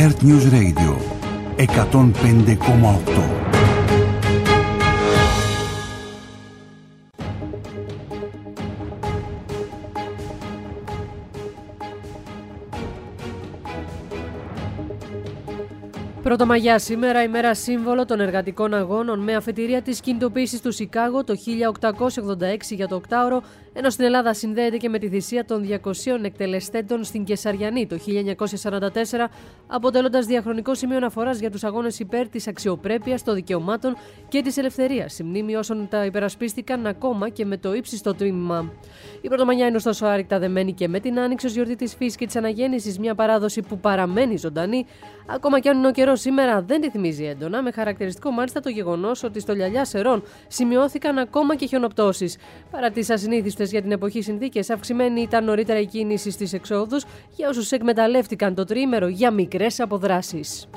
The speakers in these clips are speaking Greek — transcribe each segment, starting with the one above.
Earth News Radio 105,8. Πρωτομαγιά σήμερα, ημέρα σύμβολο των εργατικών αγώνων, με αφετηρία της κινητοποίησης του Σικάγο το 1886 για το οκτάωρο, ενώ στην Ελλάδα συνδέεται και με τη θυσία των 200 εκτελεστέντων στην Κεσαριανή το 1944, αποτελώντας διαχρονικό σημείο αναφοράς για τους αγώνες υπέρ της αξιοπρέπειας, των δικαιωμάτων και της ελευθερίας, η μνήμη όσων τα υπερασπίστηκαν ακόμα και με το ύψιστο τίμημα. Η Πρωτομαγιά είναι ωστόσο άρρηκτα δεμένη και με την Άνοιξη ως γιορτή της φύσης και της αναγέννησης, μια παράδοση που παραμένει ζωντανή, ακόμα κι αν ο καιρός σήμερα δεν τη θυμίζει έντονα, με χαρακτηριστικό μάλιστα το γεγονός ότι στο Λιαλιά Σερών σημειώθηκαν ακόμα και χιονοπτώσεις. Παρά τις ασυνήθιστες για την εποχή συνθήκες, αυξημένη ήταν νωρίτερα η κίνηση στις εξόδους για όσους εκμεταλλεύτηκαν το τριήμερο για μικρές αποδράσεις.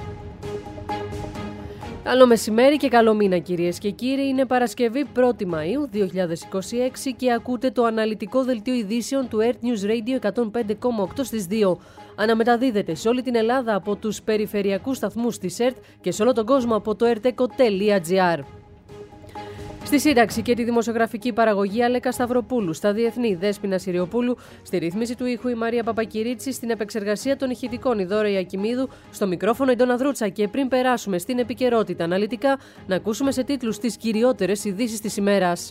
Καλό μεσημέρι και καλό μήνα, κυρίες και κύριοι. Είναι Παρασκευή 1η Μαΐου 2026 και ακούτε το αναλυτικό δελτίο ειδήσεων του Earth News Radio 105,8 στις 2. Αναμεταδίδεται σε όλη την Ελλάδα από τους περιφερειακούς σταθμούς της ΕΡΤ και σε όλο τον κόσμο από το erteco.gr. Στη σύνταξη και τη δημοσιογραφική παραγωγή Αλέκα Σταυροπούλου, στα διεθνή Δέσποινα Συριοπούλου, στη ρύθμιση του ήχου η Μαρία Παπακυρίτση, στην επεξεργασία των ηχητικών η Δώρα Ιακημίδου, στο μικρόφωνο η Ντόνα Δρούτσα. Και πριν περάσουμε στην επικαιρότητα αναλυτικά, να ακούσουμε σε τίτλους τις κυριότερες ειδήσεις της ημέρας.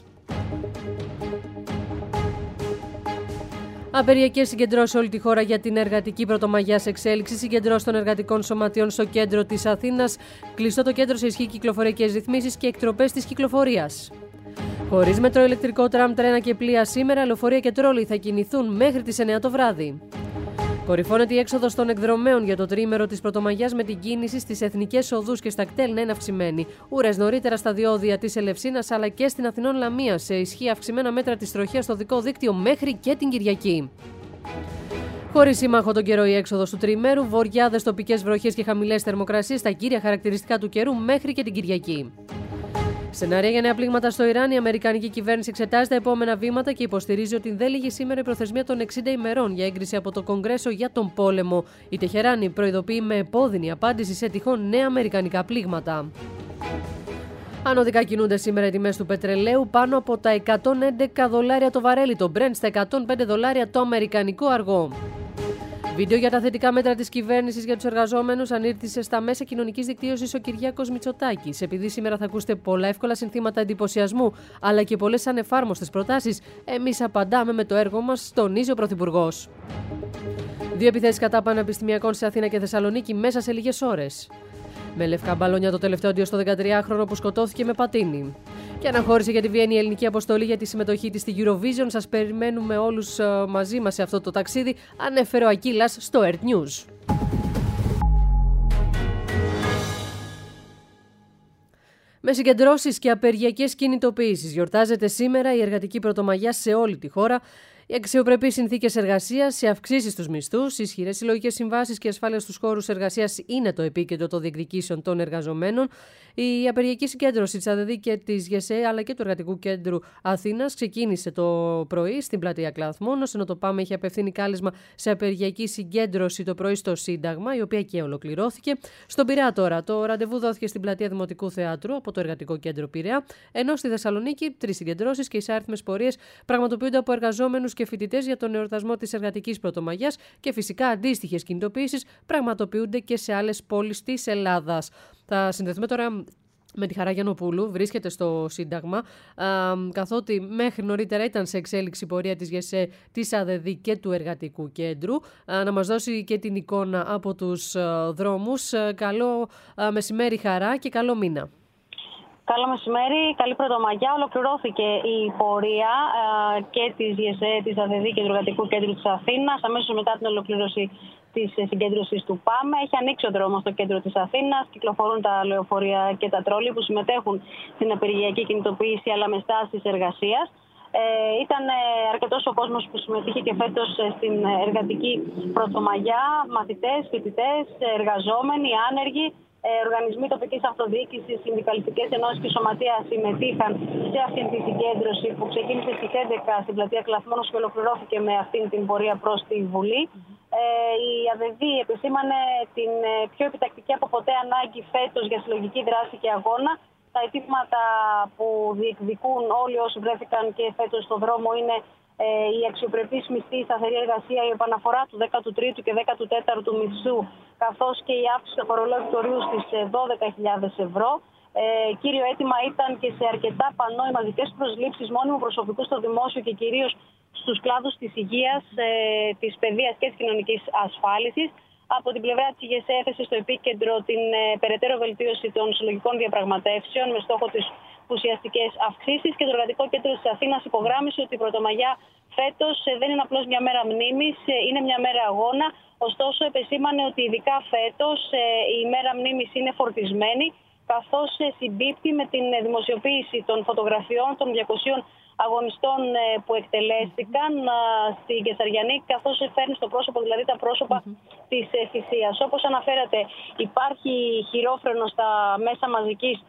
Απεργιακές συγκεντρώσεις σε όλη τη χώρα για την εργατική πρωτομαγιά σε εξέλιξη. Συγκεντρώσεις των εργατικών σωματείων στο κέντρο της Αθήνας. Κλειστό το κέντρο σε ισχύ κυκλοφοριακές ρυθμίσεις και εκτροπές της κυκλοφορίας. Χωρίς μετρό, ηλεκτρικό τραμ, τρένα και πλοία σήμερα, λεωφορεία και τρόλοι θα κινηθούν μέχρι τις 9 το βράδυ. Κορυφώνεται η έξοδος των εκδρομέων για το τριήμερο της Πρωτομαγιάς, με την κίνηση στις εθνικές οδούς και στα κτέλ να είναι αυξημένη. Ούρες νωρίτερα στα διόδια της Ελευσίνας αλλά και στην Αθηνών Λαμία, σε ισχύ αυξημένα μέτρα της τροχέας στο δικό δίκτυο μέχρι και την Κυριακή. Χωρίς σύμμαχο τον καιρό η έξοδος του τριημέρου, βοριάδες, τοπικές βροχές και χαμηλές θερμοκρασίες, τα κύρια χαρακτηριστικά του καιρού μέχρι και την Κυριακή. Σενάρια για νέα πλήγματα στο Ιράν. Η Αμερικανική κυβέρνηση εξετάζει τα επόμενα βήματα και υποστηρίζει ότι δεν λύγει σήμερα η προθεσμία των 60 ημερών για έγκριση από το Κογκρέσο για τον πόλεμο. Η Τεχεράνη προειδοποιεί με επώδυνη απάντηση σε τυχόν νέα αμερικανικά πλήγματα. Ανωδικά κινούνται σήμερα οι τιμές του πετρελαίου, πάνω από τα $111 το βαρέλι, το Brent στα $105 το αμερικανικό αργό. Βίντεο για τα θετικά μέτρα της κυβέρνησης για τους εργαζόμενους ανήρτησε στα μέσα κοινωνικής δικτύωσης ο Κυριάκος Μητσοτάκης. Επειδή σήμερα θα ακούσετε πολλά εύκολα συνθήματα εντυπωσιασμού, αλλά και πολλές ανεφάρμοστες προτάσεις, εμείς απαντάμε με το έργο μας, τονίζει ο Πρωθυπουργός. 2 επιθέσεις κατά πανεπιστημιακών σε Αθήνα και Θεσσαλονίκη μέσα σε λίγες ώρες. Με λευκά μπαλόνια το τελευταίο αντίο στο 13χρονο που σκοτώθηκε με πατίνι. Και αναχώρησε για τη Βιέννη η ελληνική αποστολή για τη συμμετοχή της στη Eurovision. Σας περιμένουμε όλους μαζί μας σε αυτό το ταξίδι, ανέφερε ο Ακύλας στο Earth News. Με συγκεντρώσεις και απεργιακές κινητοποιήσεις γιορτάζεται σήμερα η εργατική πρωτομαγιά σε όλη τη χώρα. Οι αξιοπρεπείς συνθήκες εργασίας, οι αυξήσεις στους μισθούς, οι ισχυρές συλλογικές συμβάσεις και η ασφάλεια στους χώρους εργασίας είναι το επίκεντρο των διεκδικήσεων των εργαζομένων. Η απεργιακή συγκέντρωση της ΑΔΔ και της ΓΕΣΕ αλλά και του Εργατικού Κέντρου Αθήνας ξεκίνησε το πρωί στην πλατεία Κλαθμόνος, ενώ το ΠΑΜ έχει απευθύνει κάλεσμα σε απεργιακή συγκέντρωση το πρωί στο Σύνταγμα, η οποία και ολοκληρώθηκε. Στον Πειραιά τώρα το ραντεβού δόθηκε στην πλατεία Δημοτικού Θεάτρου από το Εργατικό Κέντρο Πειραιά, ενώ στη Θεσσαλονίκη 3 συγκεντρώσεις και εισάριθμες πορείες πραγματοποιούνται από εργαζόμενους και φοιτητές για τον εορτασμό της εργατικής πρωτομαγιάς και φυσικά αντίστοιχες κινητοποιήσεις πραγματοποιούνται και σε άλλες πόλεις της Ελλάδας. Θα συνδεθούμε τώρα με τη Χαρά Γιαννοπούλου, βρίσκεται στο Σύνταγμα, καθότι μέχρι νωρίτερα ήταν σε εξέλιξη πορεία της ΓΕΣΕ, της ΑΔΔ και του Εργατικού Κέντρου. Να μας δώσει και την εικόνα από τους δρόμους. Καλό μεσημέρι, Χαρά, και καλό μήνα. Καλό μεσημέρι, καλή πρωτομαγιά. Ολοκληρώθηκε η πορεία και της ΓΕΣΕ, της ΑΔΔ και του Εργατικού Κέντρου της Αθήνας. Αμέσως μετά την ολοκλήρωση της συγκέντρωσης του ΠΑΜ, έχει ανοίξει ο δρόμος στο κέντρο της Αθήνας. Κυκλοφορούν τα λεωφορεία και τα τρόλοι που συμμετέχουν στην απεργιακή κινητοποίηση αλλά με στάσεις εργασίας. Ήταν αρκετός ο κόσμος που συμμετείχε και φέτος στην εργατική πρωτομαγιά. Μαθητές, φοιτητές, εργαζόμενοι, άνεργοι. Οργανισμοί τοπικής αυτοδιοίκησης, συνδικαλιστικές ενώσεις και σωματεία συμμετείχαν σε αυτήν τη συγκέντρωση που ξεκίνησε στις 11 στην πλατεία Κλαθμόνος και ολοκληρώθηκε με αυτήν την πορεία προς τη Βουλή. Η ΑΔΔ επισήμανε την πιο επιτακτική από ποτέ ανάγκη φέτος για συλλογική δράση και αγώνα. Τα αιτήματα που διεκδικούν όλοι όσοι βρέθηκαν και φέτος στον δρόμο είναι η αξιοπρεπής μισθή, η σταθερή εργασία, η επαναφορά του 13ου και 14ου μισθού, καθώς και η αύξηση του φορολόγητου ορίου στις 12.000 ευρώ. Κύριο αίτημα ήταν και σε αρκετά πανό οι μαζικές προσλήψεις μόνιμου προσωπικού στο δημόσιο και κυρίως στους κλάδους της υγείας, της παιδείας και της κοινωνικής ασφάλισης. Από την πλευρά της ΙΓΕΣΕ έθεσε στο επίκεντρο την περαιτέρω βελτίωση των συλλογικών διαπραγματεύσεων με στόχο τις ουσιαστικές αυξήσεις, και το Εργατικό Κέντρο της Αθήνας υπογράμμισε ότι η Πρωτομαγιά φέτος δεν είναι απλώς μια μέρα μνήμης, είναι μια μέρα αγώνα. Ωστόσο, επεσήμανε ότι ειδικά φέτος η μέρα μνήμης είναι φορτισμένη, καθώς συμπίπτει με την δημοσιοποίηση των φωτογραφιών των 200 αγωνιστών που εκτελέστηκαν στην Κεσαριανή, καθώς φέρνει στο πρόσωπο δηλαδή τα πρόσωπα της θυσίας. Όπως αναφέρατε, υπάρχει χειρόφρενο στα μέσα μαζικής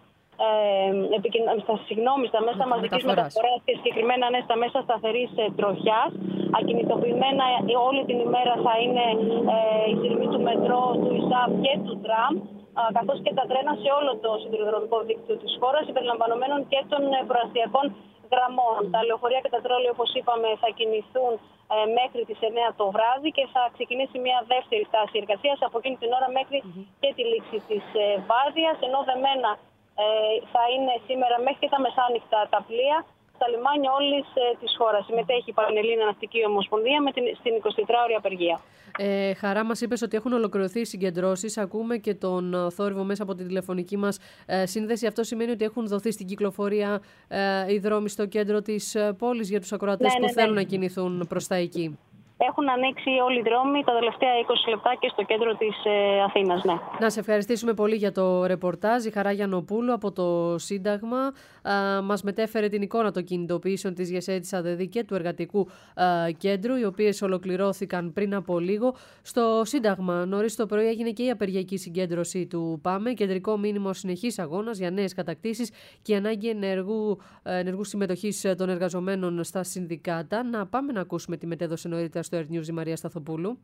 μεταφοράς και συγκεκριμένα στα μέσα σταθερής τροχιάς. Ακινητοποιημένα όλη την ημέρα θα είναι η σειρμή του μετρό, του ΙΣΑΒ και του τραμ, καθώς και τα τρένα σε όλο το σιδηροδρομικό δίκτυο της χώρας, συμπεριλαμβανομένων και των προαστιακών γραμμών. Τα λεωφορεία και τα τρόλια, όπως είπαμε, θα κινηθούν μέχρι τις 9 το βράδυ και θα ξεκινήσει μια δεύτερη στάση εργασίας από εκείνη την ώρα μέχρι και τη λήξη της βάρδιας, ενώ δεμένα θα είναι σήμερα μέχρι και τα μεσάνυχτα τα πλοία στα λιμάνια όλης της χώρας. Συμμετέχει η Πανελλήνια Ναυτική Ομοσπονδία στην 24ωρη απεργία. Χαρά, μας είπες ότι έχουν ολοκληρωθεί οι συγκεντρώσεις. Ακούμε και τον θόρυβο μέσα από την τηλεφωνική μας σύνδεση. Αυτό σημαίνει ότι έχουν δοθεί στην κυκλοφορία οι δρόμοι στο κέντρο της πόλης για τους ακροατές που θέλουν να κινηθούν προς τα εκεί. Έχουν ανοίξει όλοι οι δρόμοι τα τελευταία 20 λεπτά και στο κέντρο της Αθήνας. Ναι. Να σε ευχαριστήσουμε πολύ για το ρεπορτάζ. Η Χαρά Γιαννοπούλου από το Σύνταγμα μας μετέφερε την εικόνα των κινητοποιήσεων της ΙΓΕΣΕ, της ΑΔΔ και του Εργατικού Κέντρου, οι οποίες ολοκληρώθηκαν πριν από λίγο. Στο Σύνταγμα νωρίς το πρωί έγινε και η απεργιακή συγκέντρωση του ΠΑΜΕ, κεντρικό μήνυμο συνεχής αγώνας για νέες κατακτήσεις και ανάγκη ενεργού συμμετοχής των εργαζομένων στα συνδικάτα. Να πάμε να ακούσουμε τη μετέδωση νωρίτερα στο Earth News η Μαρία Σταθοπούλου.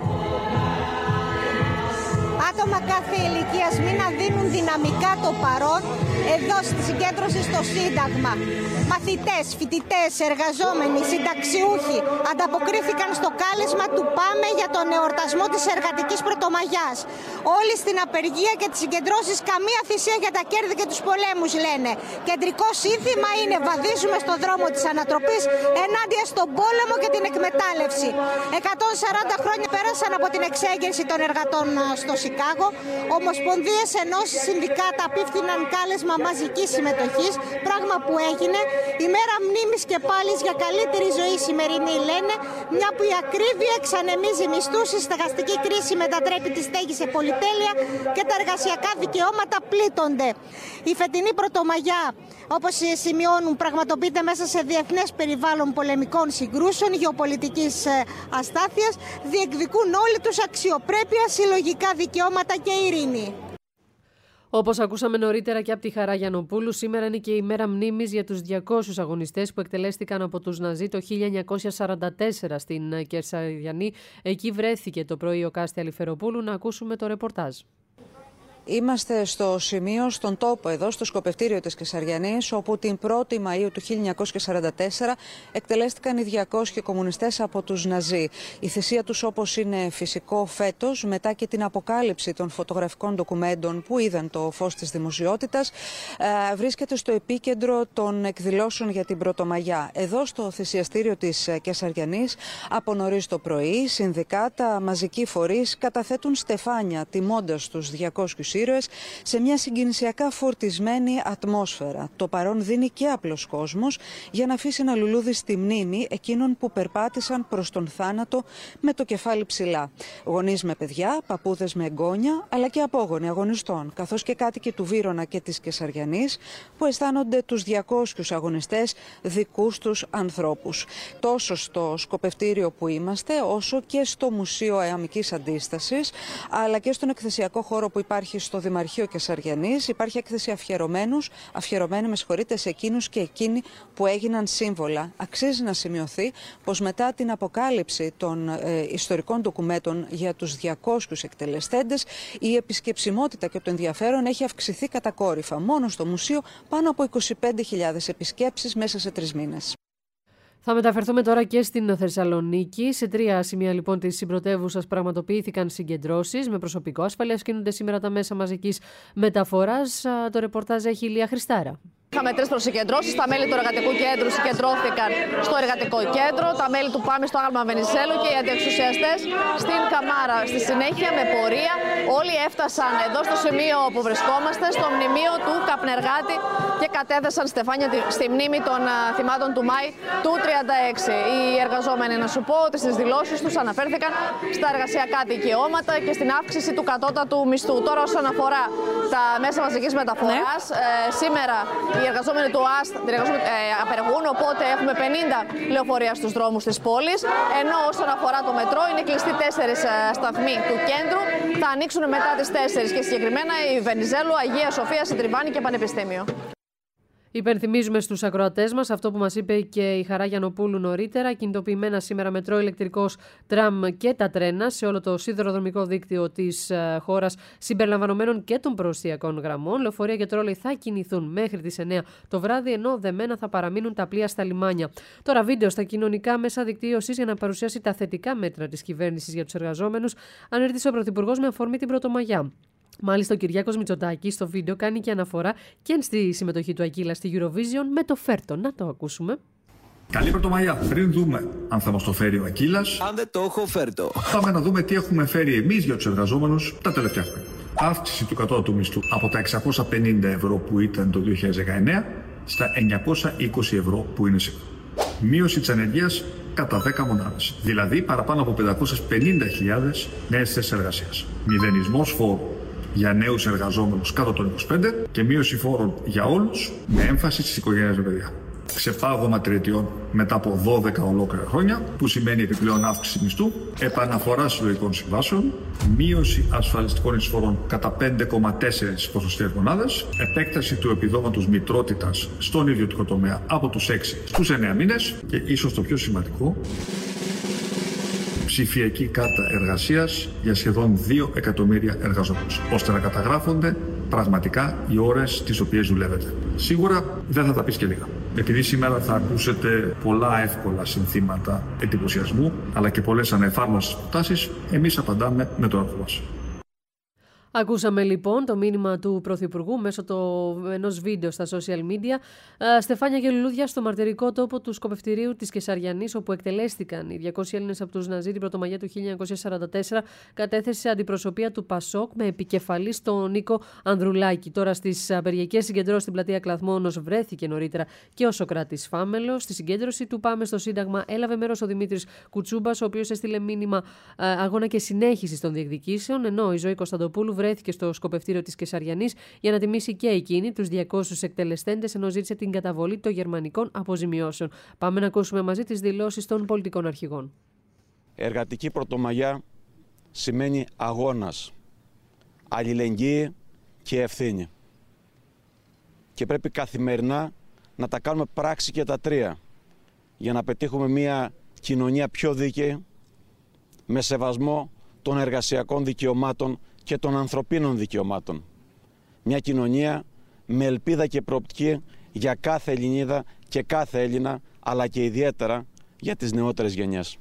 Άτομα κάθε ηλικίας μην δίνουν δυναμικά το παρόν εδώ στη συγκέντρωση στο Σύνταγμα. Μαθητές, φοιτητές, εργαζόμενοι, συνταξιούχοι ανταποκρίθηκαν στο κάλεσμα του ΠΑΜΕ για τον εορτασμό της Εργατικής Πρωτομαγιάς. Όλοι στην απεργία και τις συγκεντρώσεις, καμία θυσία για τα κέρδη και τους πολέμους, λένε. Κεντρικό σύνθημα είναι «Βαδίζουμε στον δρόμο της ανατροπής ενάντια στον πόλεμο και την εκμετάλλευση». 140 χρόνια πέρασαν από την εξέγερση των εργατών στο Σικάγο. Ομοσπονδίες, ενώσεις, συνδικάτα απίφθηναν κάλεσμα μαζικής συμμετοχής, πράγμα που έγινε. Η μέρα μνήμης και πάλι για καλύτερη ζωή σημερινή, λένε, μια που η ακρίβεια εξανεμίζει μισθούς, η στεγαστική κρίση μετατρέπει τη στέγη σε πολυτέλεια και τα εργασιακά δικαιώματα πλήττονται. Η φετινή Πρωτομαγιά, όπως σημειώνουν, πραγματοποιείται μέσα σε διεθνές περιβάλλον πολεμικών συγκρούσεων, γεωπολιτικής αστάθειας. Διεκδικούν όλοι τους αξιοπρέπεια, συλλογικά δικαιώματα και ειρήνη. Όπως ακούσαμε νωρίτερα και από τη Χαρά Γιαννοπούλου, σήμερα είναι και η μέρα μνήμης για τους 200 αγωνιστές που εκτελέστηκαν από τους Ναζί το 1944 στην Κεσαριανή. Εκεί βρέθηκε το πρωί ο Κάστη Αλιφεροπούλου. Να ακούσουμε το ρεπορτάζ. Είμαστε στο σημείο, στον τόπο εδώ, στο σκοπευτήριο της Κεσαριανής, όπου την 1η Μαΐου του 1944 εκτελέστηκαν οι 200 κομμουνιστές από τους Ναζί. Η θυσία τους, όπως είναι φυσικό φέτος, μετά και την αποκάλυψη των φωτογραφικών ντοκουμέντων που είδαν το φως της δημοσιότητας, βρίσκεται στο επίκεντρο των εκδηλώσεων για την Πρωτομαγιά. Εδώ στο θυσιαστήριο της Κεσαριανής, από νωρίς το πρωί, συνδικάτα, μαζικοί φορείς καταθέτουν στεφάνια τιμώντας τους 200 ήρωες σε μια συγκινησιακά φορτισμένη ατμόσφαιρα. Το παρόν δίνει και απλός κόσμος για να αφήσει ένα λουλούδι στη μνήμη εκείνων που περπάτησαν προς τον θάνατο με το κεφάλι ψηλά. Γονείς με παιδιά, παππούδες με εγγόνια, αλλά και απόγονοι αγωνιστών, καθώς και κάτοικοι του Βύρωνα και της Κεσαριανής που αισθάνονται τους 200 αγωνιστές δικούς τους ανθρώπους. Τόσο στο σκοπευτήριο που είμαστε, όσο και στο Μουσείο Εαμικής Αντίστασης, αλλά και στον εκθεσιακό χώρο που υπάρχει υπάρχει στο Δημαρχείο Κεσαριανής. Υπάρχει έκθεση αφιερωμένη σε εκείνους και εκείνοι που έγιναν σύμβολα. Αξίζει να σημειωθεί πως μετά την αποκάλυψη των ιστορικών ντοκουμέντων για τους 200 εκτελεστέντες, η επισκεψιμότητα και το ενδιαφέρον έχει αυξηθεί κατακόρυφα. Μόνο στο μουσείο πάνω από 25.000 επισκέψεις μέσα σε 3 μήνες. Θα μεταφερθούμε τώρα και στην Θεσσαλονίκη. Σε 3 σημεία λοιπόν της συμπρωτεύουσας πραγματοποιήθηκαν συγκεντρώσεις. Με προσωπικό ασφαλείας κινούνται σήμερα τα μέσα μαζικής μεταφοράς. Το ρεπορτάζ έχει η Λία Χριστάρα. Είχαμε 3 προσυκεντρώσεις. Τα μέλη του εργατικού κέντρου συγκεντρώθηκαν στο εργατικό κέντρο, τα μέλη του ΠΑΜΗ στο Άγαλμα Βενιζέλου και οι αντιεξουσιαστές στην Καμάρα. Στη συνέχεια, με πορεία, όλοι έφτασαν εδώ στο σημείο που βρισκόμαστε, στο μνημείο του καπνεργάτη και κατέθεσαν στεφάνια στη μνήμη των θυμάτων του Μάη του 1936. Οι εργαζόμενοι, να σου πω ότι στις δηλώσεις τους αναφέρθηκαν στα εργασιακά δικαιώματα και στην αύξηση του κατώτατου μισθού. Τώρα, όσον αφορά τα μέσα μαζικής μεταφοράς, σήμερα οι εργαζόμενοι του ΑΣΤ απεργούν, οπότε έχουμε 50 λεωφορεία στους δρόμους της πόλης. Ενώ όσον αφορά το μετρό, είναι κλειστοί 4 σταθμοί του κέντρου. Θα ανοίξουν μετά τις 4 και συγκεκριμένα η Βενιζέλου, Αγία Σοφία, Συντριβάνη και Πανεπιστήμιο. Υπενθυμίζουμε στους ακροατές μας αυτό που μας είπε και η Χαρά Γιαννοπούλου νωρίτερα. Κινητοποιημένα σήμερα μετρό, ηλεκτρικός, τραμ και τα τρένα σε όλο το σιδηροδρομικό δίκτυο της χώρας, συμπεριλαμβανομένων και των προστιακών γραμμών. Λεωφορεία και τρόλεϊ θα κινηθούν μέχρι τις 9 το βράδυ, ενώ δεμένα θα παραμείνουν τα πλοία στα λιμάνια. Τώρα, βίντεο στα κοινωνικά μέσα δικτύωσης για να παρουσιάσει τα θετικά μέτρα της κυβέρνησης για τους εργαζόμενους, ανέρτησε ο Πρωθυπουργός με αφορμή την Πρωτομαγιά. Μάλιστα, ο Κυριάκος Μητσοτάκης στο βίντεο κάνει και αναφορά και στη συμμετοχή του Ακύλα στη Eurovision με το φέρτο. Να το ακούσουμε. Καλή Πρωτομαγιά. Πριν δούμε αν θα μας το φέρει ο Ακύλας, αν δεν το έχω φέρτο, πάμε να δούμε τι έχουμε φέρει εμείς για τους εργαζόμενους τα τελευταία χρόνια. Αύξηση του κατώτατου μισθού από τα 650 ευρώ που ήταν το 2019 στα 920 ευρώ που είναι σήμερα. Μείωση της ανεργίας κατά 10 μονάδες, δηλαδή παραπάνω από 550.000 νέες θέσεις εργασίας. Μηδενισμός φόρου για νέους εργαζόμενους κάτω των 25 και μείωση φόρων για όλους με έμφαση στις οικογένειες με παιδιά. Ξεπάγωμα τριετιών μετά από 12 ολόκληρα χρόνια, που σημαίνει επιπλέον αύξηση μισθού, επαναφορά συλλογικών συμβάσεων, μείωση ασφαλιστικών εισφορών κατά 5,4 ποσοστιαίες μονάδες, επέκταση του επιδόματος μητρότητας στον ιδιωτικό τομέα από τους 6 στους 9 μήνες και ίσως το πιο σημαντικό, ψηφιακή κάρτα εργασίας για σχεδόν 2 εκατομμύρια εργαζόμενους, ώστε να καταγράφονται πραγματικά οι ώρες τις οποίες δουλεύετε. Σίγουρα δεν θα τα πεις και λίγα. Επειδή σήμερα θα ακούσετε πολλά εύκολα συνθήματα εντυπωσιασμού, αλλά και πολλές ανεφάρμοσες προτάσεις, εμείς απαντάμε με το έργο μας. Ακούσαμε λοιπόν το μήνυμα του Πρωθυπουργού μέσω ενός βίντεο στα social media. Στεφάνια και λουλούδια στο μαρτυρικό τόπο του σκοπευτηρίου της Κεσαριανής, όπου εκτελέστηκαν οι 200 Έλληνες από τους Ναζί την Πρωτομαγιά του 1944, κατέθεσε αντιπροσωπεία του ΠΑΣΟΚ με επικεφαλή στον Νίκο Ανδρουλάκη. Τώρα στις απεργιακές συγκεντρώσεις στην πλατεία Κλαθμόνος βρέθηκε νωρίτερα και ο Σωκράτης Φάμελος. Στη συγκέντρωση του Πάμε στο Σύνταγμα έλαβε μέρος ο Δημήτρης Κουτσούμπας, ο οποίος έστειλε μήνυμα αγώνα και συνέχιση των διεκδικήσεων, ενώ η Ζωή Κωνσταντοπούλου βρέθηκε στο σκοπευτήριο της Κεσαριανής για να τιμήσει και εκείνη τους 200 εκτελεστέντες, ενώ ζήτησε την καταβολή των γερμανικών αποζημιώσεων. Πάμε να ακούσουμε μαζί τις δηλώσεις των πολιτικών αρχηγών. Εργατική Πρωτομαγιά σημαίνει αγώνας, αλληλεγγύη και ευθύνη. Και πρέπει καθημερινά να τα κάνουμε πράξη και τα τρία, για να πετύχουμε μια κοινωνία πιο δίκαιη, με σεβασμό των εργασιακών δικαιωμάτων και των ανθρωπίνων δικαιωμάτων. Μια κοινωνία με ελπίδα και προοπτική για κάθε Ελληνίδα και κάθε Έλληνα, αλλά και ιδιαίτερα για τις νεότερες γενιές.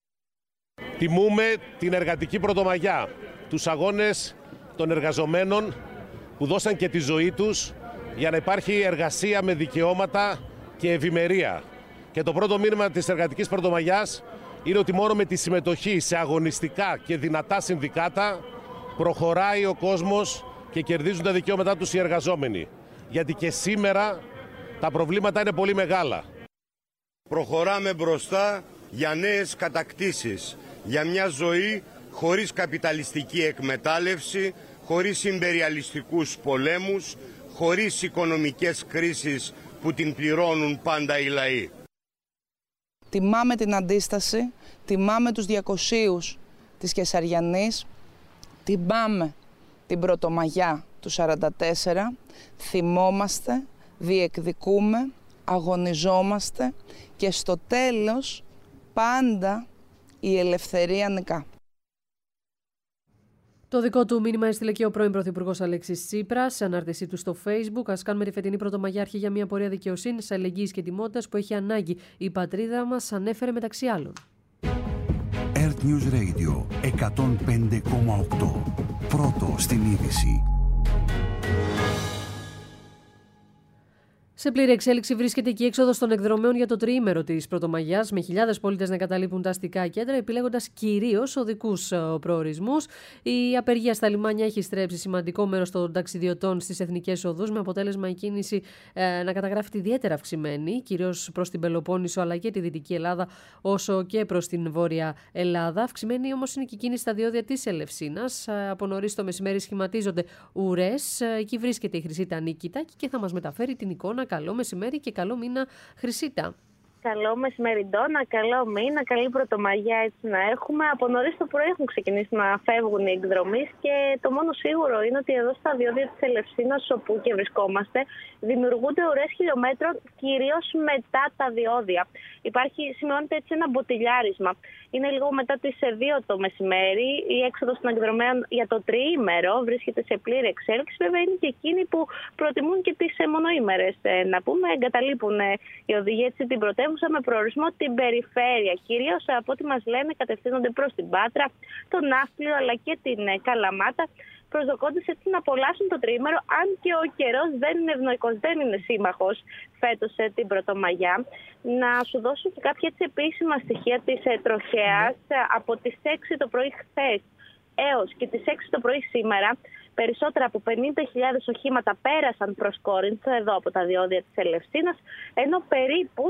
Τιμούμε την Εργατική Πρωτομαγιά, τους αγώνες των εργαζομένων που δώσαν και τη ζωή τους για να υπάρχει εργασία με δικαιώματα και ευημερία. Και το πρώτο μήνυμα της Εργατικής Πρωτομαγιάς είναι ότι μόνο με τη συμμετοχή σε αγωνιστικά και δυνατά συνδικάτα προχωράει ο κόσμος και κερδίζουν τα δικαιώματά τους οι εργαζόμενοι. Γιατί και σήμερα τα προβλήματα είναι πολύ μεγάλα. Προχωράμε μπροστά για νέες κατακτήσεις, για μια ζωή χωρίς καπιταλιστική εκμετάλλευση, χωρίς ιμπεριαλιστικούς πολέμους, χωρίς οικονομικές κρίσεις που την πληρώνουν πάντα οι λαοί. Τιμάμε την αντίσταση, τιμάμε τους 200 της Κεσαριανής, τιμάμε την Πρωτομαγιά του 44, θυμόμαστε, διεκδικούμε, αγωνιζόμαστε και στο τέλος πάντα η ελευθερία νικά. Το δικό του μήνυμα έστειλε και ο πρώην Πρωθυπουργός Αλέξης Τσίπρας σε ανάρτησή του στο Facebook. Ας κάνουμε τη φετινή Πρωτομαγιά αρχή για μια πορεία δικαιοσύνης, αλληλεγγύης και τιμότητας που έχει ανάγκη η πατρίδα μας, ανέφερε μεταξύ άλλων. Earth News Radio 105,8. Πρώτο στην είδηση. Σε πλήρη εξέλιξη βρίσκεται και η έξοδος των εκδρομέων για το τριήμερο της Πρωτομαγιάς, με χιλιάδες πολίτες να εγκαταλείπουν τα αστικά κέντρα, επιλέγοντας κυρίως οδικούς προορισμούς. Η απεργία στα λιμάνια έχει στρέψει σημαντικό μέρος των ταξιδιωτών στις εθνικές οδούς, με αποτέλεσμα η κίνηση να καταγράφεται ιδιαίτερα αυξημένη, κυρίως προς την Πελοπόννησο αλλά και τη Δυτική Ελλάδα, όσο και προς την Βόρεια Ελλάδα. Αυξημένη όμως είναι και η κίνηση στα διόδια της Ελευσίνας. Από νωρίς το μεσημέρι σχηματίζονται ουρές. Εκεί βρίσκεται η Χρυσίτα Νικητάκη και θα μας μεταφέρει την εικόνα. Καλό μεσημέρι και καλό μήνα, Χρυσίτα. Καλό μεσημέρι, Ντόνα. Καλό μήνα, καλή Πρωτομαγιά έτσι να έχουμε. Από νωρίς το πρωί έχουν ξεκινήσει να φεύγουν οι εκδρομείς και το μόνο σίγουρο είναι ότι εδώ στα διόδια της Ελευσίνας, όπου και βρισκόμαστε, δημιουργούνται ουρές χιλιόμετρων, κυρίως μετά τα διόδια. Σημειώνεται έτσι ένα μποτιλιάρισμα. Είναι λίγο μετά τις 2 το μεσημέρι. Η έξοδος των εκδρομέων για το τριήμερο βρίσκεται σε πλήρη εξέλιξη. Βέβαια, είναι και εκείνοι που προτιμούν και τις μονοήμερες. Να πούμε, εγκαταλείπουν οι οδηγοί έτσι την πρωτεύουσα με προορισμό την περιφέρεια. Κυρίως από ό,τι μας λένε, κατευθύνονται προς την Πάτρα, τον Ναύπλιο αλλά και την Καλαμάτα, προσδοκώντας έτσι να απολαύσουν το τριήμερο, αν και ο καιρός δεν είναι ευνοϊκός, δεν είναι σύμμαχος φέτος την Πρωτομαγιά. Να σου δώσω και κάποια έτσι επίσημα στοιχεία της τροχέας. Από τις 6 το πρωί χθες έως και τις 6 το πρωί σήμερα, περισσότερα από 50.000 οχήματα πέρασαν προς Κόρινθο, εδώ από τα διόδια της Ελευσίνας, ενώ περίπου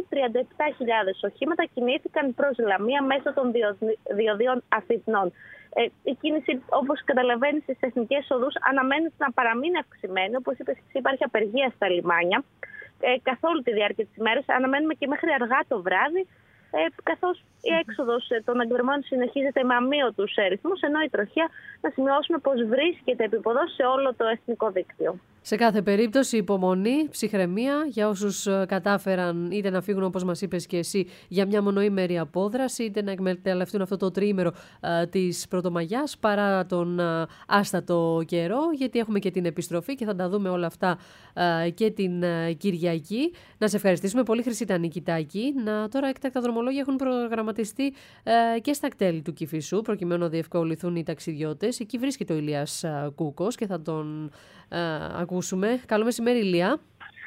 37.000 οχήματα κινήθηκαν προς Λαμία μέσω των διοδίων Αθηνών. Η κίνηση, όπως καταλαβαίνεις, στις εθνικές οδούς αναμένεται να παραμείνει αυξημένη. Όπως είπες, υπάρχει απεργία στα λιμάνια καθ' όλη τη διάρκεια της ημέρας. Αναμένουμε και μέχρι αργά το βράδυ, καθώς η έξοδος των εκδρομών συνεχίζεται με αμύωτους ρυθμούς, ενώ η τροχιά να σημειώσουμε πως βρίσκεται επίποδος σε όλο το εθνικό δίκτυο. Σε κάθε περίπτωση υπομονή, ψυχραιμία για όσους κατάφεραν είτε να φύγουν, όπως μας είπες και εσύ, για μια μονοήμερη απόδραση, είτε να εκμεταλλευτούν αυτό το τριήμερο της Πρωτομαγιάς παρά τον άστατο καιρό, γιατί έχουμε και την επιστροφή και θα τα δούμε όλα αυτά και την Κυριακή. Να σε ευχαριστήσουμε πολύ, Χρυσίτα Νικητάκη. Τώρα έκτακτα δρομολόγια έχουν προγραμματιστεί και στα κτέλη του Κηφισού, προκειμένου να διευκολυθούν οι ταξιδιώτες. Εκεί βρίσκεται ο Ηλίας Κούκος και θα τον ακούσουμε. Καλό μεσημέρι, Ηλία.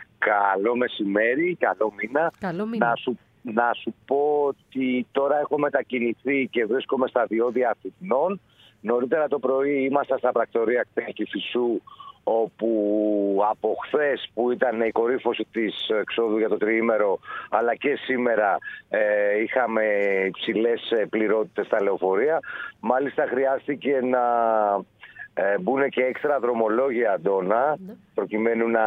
Καλό μεσημέρι, καλό μήνα. Καλό μήνα. Να σου πω ότι τώρα έχω μετακινηθεί και βρίσκομαι στα διόδια Αθηνών. Νωρίτερα το πρωί ήμασταν στα πρακτορία κτέλ Κηφισού, όπου από χθες που ήταν η κορύφωση της εξόδου για το τριήμερο, αλλά και σήμερα είχαμε υψηλές πληρότητες στα λεωφορεία. Μάλιστα χρειάστηκε να μπουν και έξτρα δρομολόγια, Αντώνα, προκειμένου να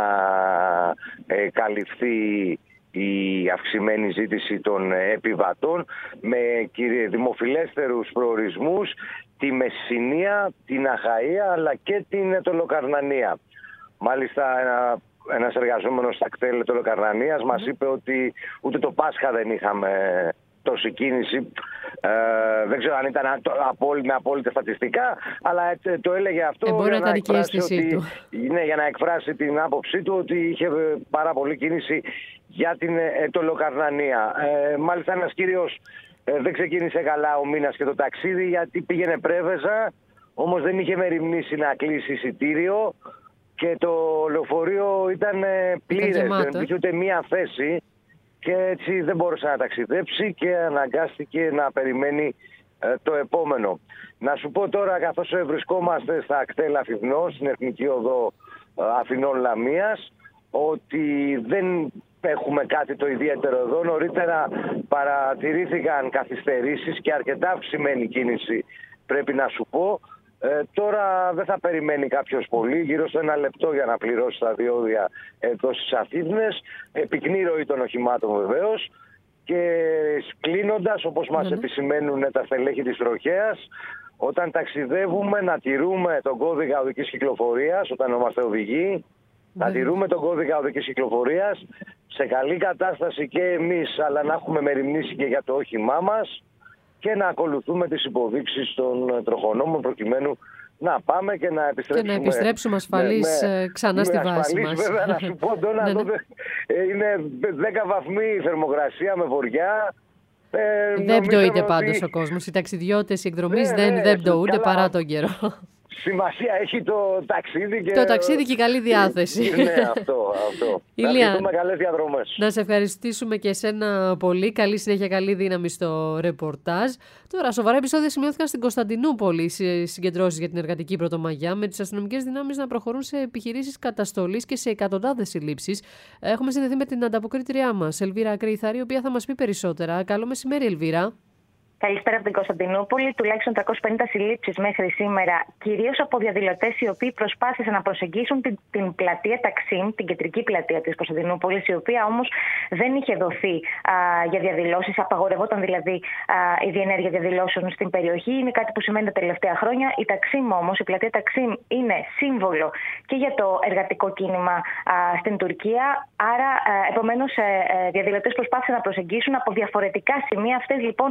καλυφθεί η αυξημένη ζήτηση των επιβατών, με δημοφιλέστερους προορισμούς τη Μεσσηνία, την Αχαΐα αλλά και την Ετωλοκαρνανία. Μάλιστα ένας εργαζόμενος στα κτέλ Ετωλοκαρνανίας μας είπε ότι ούτε το Πάσχα δεν είχαμε τόση κίνηση. Δεν ξέρω αν ήταν με απόλυτα στατιστικά, αλλά το έλεγε αυτό για να εκφράσει για να εκφράσει την άποψή του ότι είχε πάρα πολύ κίνηση για την Ετωλοκαρνανία. Μάλιστα ένας κύριος δεν ξεκίνησε καλά ο μήνας και το ταξίδι, γιατί πήγαινε Πρέβεζα, όμως δεν είχε μεριμνήσει να κλείσει εισιτήριο και το λεωφορείο ήταν πλήρες, δεν είχε ούτε μία θέση και έτσι δεν μπόρεσε να ταξιδέψει και αναγκάστηκε να περιμένει το επόμενο. Να σου πω τώρα, καθώς βρισκόμαστε στα κτέλ Αθηνών, στην Εθνική Οδό Αθηνών Λαμίας, ότι δεν έχουμε κάτι το ιδιαίτερο εδώ. Νωρίτερα παρατηρήθηκαν καθυστερήσεις και αρκετά αυξημένη κίνηση, πρέπει να σου πω. Τώρα δεν θα περιμένει κάποιος πολύ, γύρω στο 1 λεπτό για να πληρώσει τα διόδια εδώ στις Αθήνες. Πυκνή ροή των οχημάτων βεβαίως. Και κλείνοντας, όπως μας επισημαίνουν τα στελέχη της τροχέας, όταν ταξιδεύουμε να τηρούμε τον κώδικα οδικής κυκλοφορίας, όταν είμαστε οδηγοί, να τηρούμε τον κώδικα οδικής κυκλοφορίας σε καλή κατάσταση και εμείς, αλλά να έχουμε μεριμνήσει και για το όχημά μας και να ακολουθούμε τις υποδείξεις των τροχονόμων προκειμένου να πάμε και να επιστρέψουμε. Και να επιστρέψουμε ασφαλείς ξανά στη βάση μας. Βέβαια, να σου πω τώρα, είναι 10 βαθμοί η θερμοκρασία με βοριά. Δεν πτωείται πάντως ο κόσμος. Οι ταξιδιώτες, οι εκδρομείς δεν πτωούνται παρά τον καιρό. Σημασία έχει το ταξίδι και... Το ταξίδι και η καλή διάθεση. Ναι, αυτό. Ηλία, να ευχηθούμε καλές διαδρομές. Να σε ευχαριστήσουμε και εσένα πολύ. Καλή συνέχεια, καλή δύναμη στο ρεπορτάζ. Τώρα, σοβαρά επεισόδια σημειώθηκαν στην Κωνσταντινούπολη, συγκεντρώσεις για την εργατική Πρωτομαγιά, με τις αστυνομικές δυνάμεις να προχωρούν σε επιχειρήσεις καταστολής και σε εκατοντάδες συλλήψεις. Έχουμε συνδεθεί με την ανταποκρίτριά μας, Ελβίρα Κρυθάρη, η οποία θα μας πει περισσότερα. Καλό μεσημέρι, Ελβίρα. Καλησπέρα από την Κωνσταντινούπολη. Τουλάχιστον 350 συλλήψεις μέχρι σήμερα, κυρίως από διαδηλωτές οι οποίοι προσπάθησαν να προσεγγίσουν την πλατεία Ταξίμ, την κεντρική πλατεία της Κωνσταντινούπολης, η οποία όμως δεν είχε δοθεί για διαδηλώσεις. Απαγορευόταν δηλαδή η διενέργεια διαδηλώσεων στην περιοχή. Είναι κάτι που σημαίνει τα τελευταία χρόνια. Η Ταξίμ όμως, η πλατεία Ταξίμ, είναι σύμβολο και για το εργατικό κίνημα στην Τουρκία. Άρα, επομένως, διαδηλωτές προσπάθησαν να προσεγγίσουν από διαφορετικά σημεία. Αυτές λοιπόν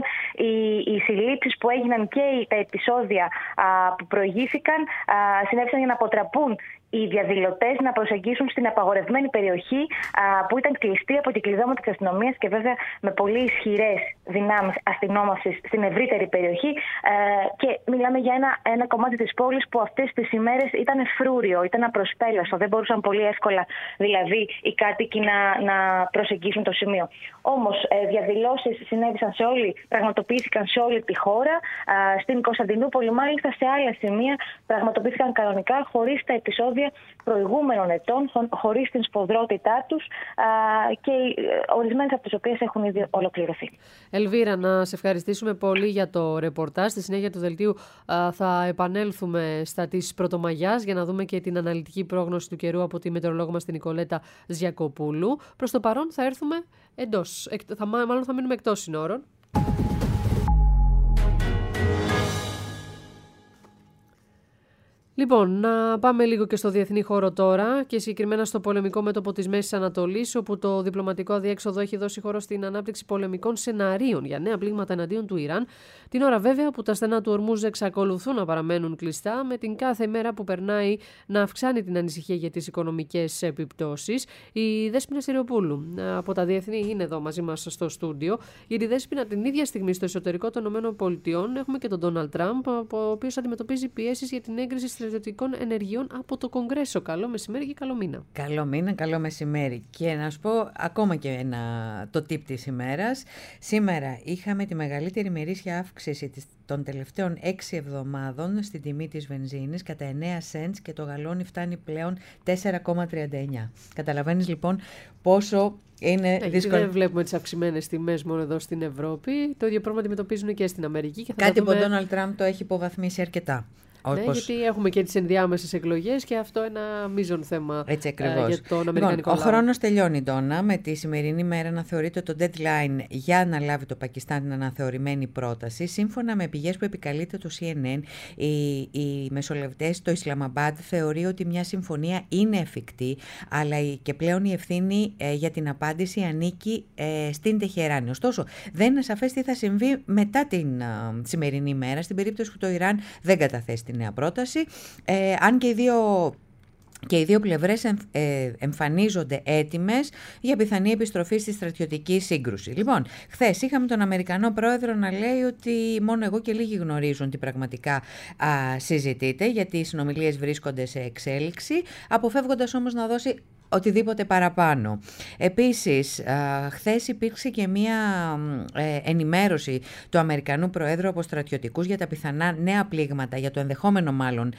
οι συλλήψεις που έγιναν και τα επεισόδια που προηγήθηκαν συνέβησαν για να αποτραπούν οι διαδηλωτές να προσεγγίσουν στην απαγορευμένη περιοχή που ήταν κλειστή από κυκλειδώματα της αστυνομίας και βέβαια με πολύ ισχυρές δυνάμεις αστυνόμευσης στην ευρύτερη περιοχή. Και μιλάμε για ένα κομμάτι της πόλης που αυτές τις ημέρες ήταν φρούριο, ήταν απροσπέλαστο. Δεν μπορούσαν πολύ εύκολα δηλαδή οι κάτοικοι να προσεγγίσουν το σημείο. Όμως διαδηλώσεις συνέβησαν πραγματοποιήθηκαν σε όλη τη χώρα. Στην Κωνσταντινούπολη, μάλιστα, σε άλλα σημεία πραγματοποιήθηκαν κανονικά, χωρίς τα επεισόδια προηγούμενων ετών, χωρίς την σφοδρότητά τους και ορισμένες από τις οποίες έχουν ήδη ολοκληρωθεί. Ελβίρα, να σε ευχαριστήσουμε πολύ για το ρεπορτάζ. Στη συνέχεια του δελτίου θα επανέλθουμε στα της Πρωτομαγιάς για να δούμε και την αναλυτική πρόγνωση του καιρού από τη μετεωρολόγο μας την Νικολέτα Ζιακοπούλου. Προς το παρόν θα έρθουμε εντός, μάλλον θα μείνουμε εκτός συνόρων. Λοιπόν, να πάμε λίγο και στο διεθνή χώρο τώρα και συγκεκριμένα στο πολεμικό μέτωπο της Μέσης Ανατολής, όπου το διπλωματικό αδιέξοδο έχει δώσει χώρο στην ανάπτυξη πολεμικών σεναρίων για νέα πλήγματα εναντίον του Ιράν, την ώρα βέβαια που τα στενά του Ορμούζ εξακολουθούν να παραμένουν κλειστά, με την κάθε μέρα που περνάει να αυξάνει την ανησυχία για τις οικονομικές επιπτώσεις. Η Δέσποινα Συριοπούλου από τα Διεθνή είναι εδώ μαζί μας στο στούντιο. Για τη Δέσποινα, την ίδια στιγμή στο εσωτερικό των ΗΠΑ έχουμε και τον Ντόναλντ Τραμπ, ο οποίος αντιμετωπίζει πιέσεις για την έγκριση στρατιωτικών ενεργειών από το Κογκρέσο. Καλό μεσημέρι και καλό μήνα. Καλό μήνα, καλό μεσημέρι. Και να σου πω ακόμα και το tip της ημέρας. Σήμερα είχαμε τη μεγαλύτερη ημερήσια αύξηση των τελευταίων 6 εβδομάδων στην τιμή της βενζίνης κατά 9 cents και το γαλόνι φτάνει πλέον 4,39. Καταλαβαίνεις λοιπόν πόσο είναι δύσκολο. Δεν βλέπουμε τις αυξημένες τιμές μόνο εδώ στην Ευρώπη. Το ίδιο πρόβλημα αντιμετωπίζουν και στην Αμερική. Και κάτι που ο Ντόναλντ Τραμπ το έχει υποβαθμίσει αρκετά. Ναι, γιατί έχουμε και τις ενδιάμεσες εκλογές και αυτό ένα μείζον θέμα για τον Αμερικανικό λαό. Ο χρόνος τελειώνει, Ντόνα, με τη σημερινή μέρα να θεωρείται το deadline για να λάβει το Πακιστάν την αναθεωρημένη πρόταση. Σύμφωνα με πηγές που επικαλείται το CNN, οι μεσολαβητές στο Ισλαμαμπάντ θεωρεί ότι μια συμφωνία είναι εφικτή, αλλά και πλέον η ευθύνη για την απάντηση ανήκει στην Τεχεράνη. Ωστόσο, δεν είναι σαφές τι θα συμβεί μετά την σημερινή μέρα, στην περίπτωση που το Ιράν δεν καταθέσει νέα πρόταση, αν και οι δύο πλευρές εμφανίζονται έτοιμες για πιθανή επιστροφή στη στρατιωτική σύγκρουση. Λοιπόν, χθες είχαμε τον Αμερικανό πρόεδρο να λέει ότι μόνο εγώ και λίγοι γνωρίζουν τι πραγματικά συζητείται, γιατί οι συνομιλίες βρίσκονται σε εξέλιξη, αποφεύγοντας όμως να δώσει οτιδήποτε παραπάνω. Επίσης, χθες υπήρξε και μία ενημέρωση του Αμερικανού Προέδρου από στρατιωτικούς για τα πιθανά νέα πλήγματα, για το ενδεχόμενο μάλλον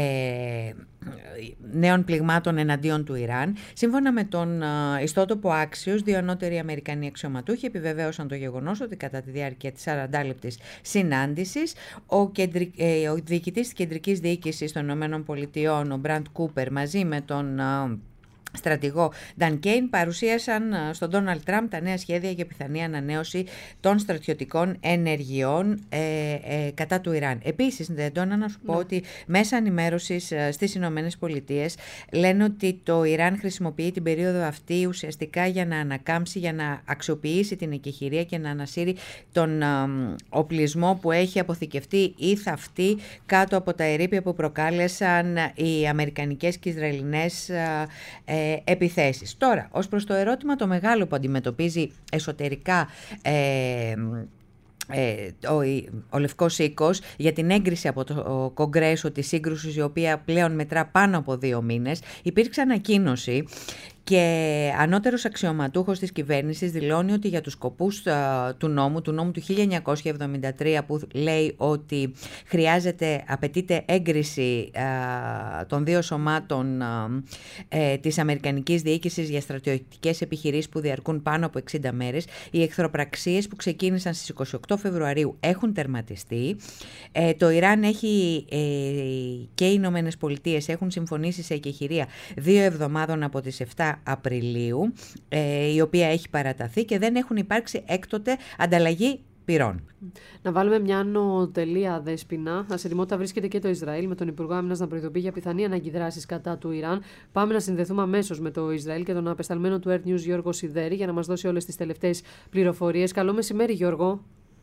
νέων πληγμάτων εναντίον του Ιράν. Σύμφωνα με τον ιστότοπο Axios, δύο ανώτεροι Αμερικανοί αξιωματούχοι επιβεβαίωσαν το γεγονός ότι κατά τη διάρκεια της 40λεπτης συνάντησης ο διοικητής της Κεντρικής Διοίκησης των ΗΠΑ, ο Μπραντ Κούπερ, μαζί με τον στρατηγό Νταν Κέιν, παρουσίασαν στον Ντόναλντ Τραμπ τα νέα σχέδια για πιθανή ανανέωση των στρατιωτικών ενεργειών κατά του Ιράν. Επίσης, Ντόνα, να σου πω ότι μέσα ενημέρωσης στις Ηνωμένες Πολιτείες λένε ότι το Ιράν χρησιμοποιεί την περίοδο αυτή ουσιαστικά για να ανακάμψει, για να αξιοποιήσει την εκεχηρία και να ανασύρει τον οπλισμό που έχει αποθηκευτεί ή θαυτεί κάτω από τα ερείπια που προκάλεσαν οι αμερικανικές και ισραηλινές επιθέσεις. Τώρα, ως προς το ερώτημα το μεγάλο που αντιμετωπίζει εσωτερικά ο Λευκός Οίκος για την έγκριση από το Κογκρέσο της σύγκρουσης, η οποία πλέον μετρά πάνω από 2 μήνες, υπήρξε ανακοίνωση και ανώτερος αξιωματούχος της κυβέρνησης δηλώνει ότι για τους σκοπούς του νόμου του 1973, που λέει ότι απαιτείται έγκριση των 2 σωμάτων της Αμερικανικής Διοίκησης για στρατιωτικές επιχειρήσεις που διαρκούν πάνω από 60 μέρες, οι εχθροπραξίες που ξεκίνησαν στις 28 Φεβρουαρίου έχουν τερματιστεί. Το Ιράν και οι Ηνωμένες Πολιτείες έχουν συμφωνήσει σε εκεχηρία 2 εβδομάδων από τις 7 Απριλίου, η οποία έχει παραταθεί και δεν έχουν υπάρξει έκτοτε ανταλλαγή πυρών. Να βάλουμε μια άνω τελεία, Δέσποινα. Σε ετοιμότητα βρίσκεται και το Ισραήλ, με τον Υπουργό Άμυνας να προειδοποιεί για πιθανή ανάγκη δράσης κατά του Ιράν. Πάμε να συνδεθούμε αμέσως με το Ισραήλ και τον απεσταλμένο του Earth News Γιώργο Σιδέρη για να μας δώσει όλες τις τελευταίες πληροφορίες. Καλό μεσημέρι, Γιώργο.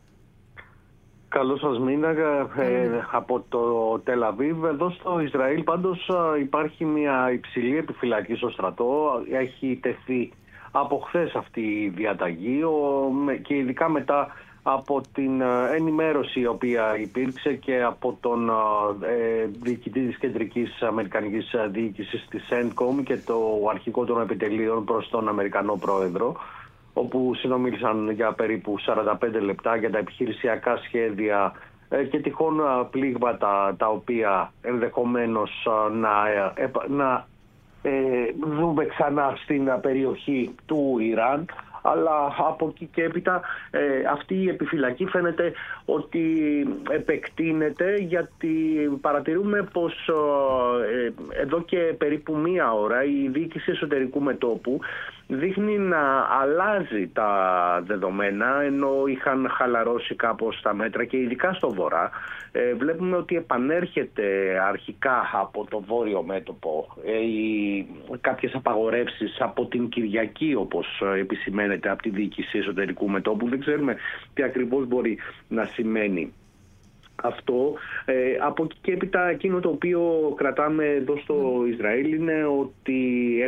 Καλό σας μήνα από το Τελ Αβίβ. Εδώ στο Ισραήλ πάντως υπάρχει μια υψηλή επιφυλακή στο στρατό. Έχει τεθεί από χθες αυτή η διαταγή και ειδικά μετά από την ενημέρωση η οποία υπήρξε και από τον διοικητή της Κεντρικής Αμερικανικής Διοίκησης της CENTCOM και το αρχικό των επιτελείων προς τον Αμερικανό Πρόεδρο, όπου συνομίλησαν για περίπου 45 λεπτά για τα επιχειρησιακά σχέδια και τυχόν πλήγματα τα οποία ενδεχομένως να δούμε ξανά στην περιοχή του Ιράν. Αλλά από εκεί και έπειτα αυτή η επιφυλακή φαίνεται ότι επεκτείνεται, γιατί παρατηρούμε πως εδώ και περίπου 1 ώρα η διοίκηση εσωτερικού μετώπου δείχνει να αλλάζει τα δεδομένα, ενώ είχαν χαλαρώσει κάπως τα μέτρα και ειδικά στο βορρά. Βλέπουμε ότι επανέρχεται αρχικά από το βόρειο μέτωπο κάποιες απαγορεύσεις από την Κυριακή, όπως επισημαίνεται από τη διοίκηση εσωτερικού μετώπου. Δεν ξέρουμε τι ακριβώς μπορεί να σημαίνει αυτό. Από εκεί και έπειτα εκείνο το οποίο κρατάμε εδώ στο Ισραήλ είναι ότι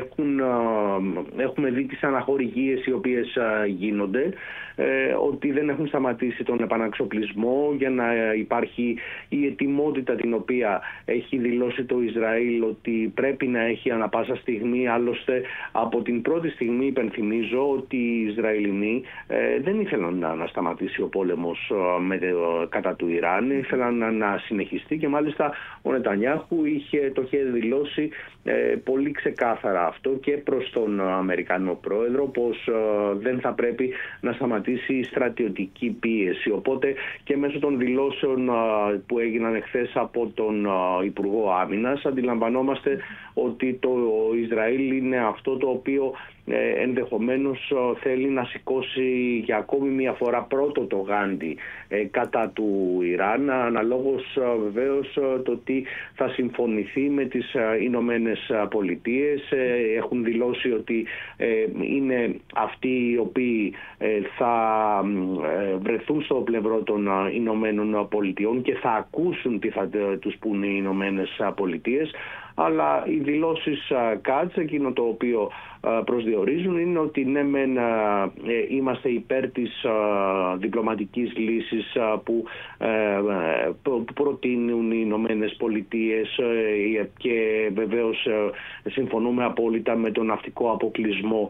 έχουμε δει τις αναχορηγίες οι οποίες γίνονται, ότι δεν έχουν σταματήσει τον επαναξοπλισμό για να υπάρχει η ετοιμότητα την οποία έχει δηλώσει το Ισραήλ ότι πρέπει να έχει ανα πάσα στιγμή. Άλλωστε από την πρώτη στιγμή υπενθυμίζω ότι οι Ισραηλινοί δεν ήθελαν να σταματήσει ο πόλεμος κατά του Ιράν, ήθελαν να συνεχιστεί και μάλιστα ο Νετανιάχου το είχε δηλώσει πολύ ξεκάθαρα αυτό και προς τον Αμερικανό Πρόεδρο, πως δεν θα πρέπει να σταματήσει η στρατιωτική πίεση. Οπότε και μέσω των δηλώσεων που έγιναν εχθές από τον Υπουργό Άμυνας αντιλαμβανόμαστε ότι το Ισραήλ είναι αυτό το οποίο ενδεχομένως θέλει να σηκώσει για ακόμη μια φορά πρώτο το γάντι κατά του Ιράν, αναλόγως βεβαίως το τι θα συμφωνηθεί με τις Ηνωμένες Πολιτείες. Έχουν δηλώσει ότι είναι αυτοί οι οποίοι θα βρεθούν στο πλευρό των Ηνωμένων Πολιτειών και θα ακούσουν τι θα τους πούν οι Ηνωμένες Πολιτείες. Αλλά οι δηλώσεις Κάτς, εκείνο το οποίο προσδιορίζουν είναι ότι ναι μεν είμαστε υπέρ της διπλωματικής λύσης που προτείνουν οι Ηνωμένες Πολιτείες και βεβαίως συμφωνούμε απόλυτα με τον ναυτικό αποκλεισμό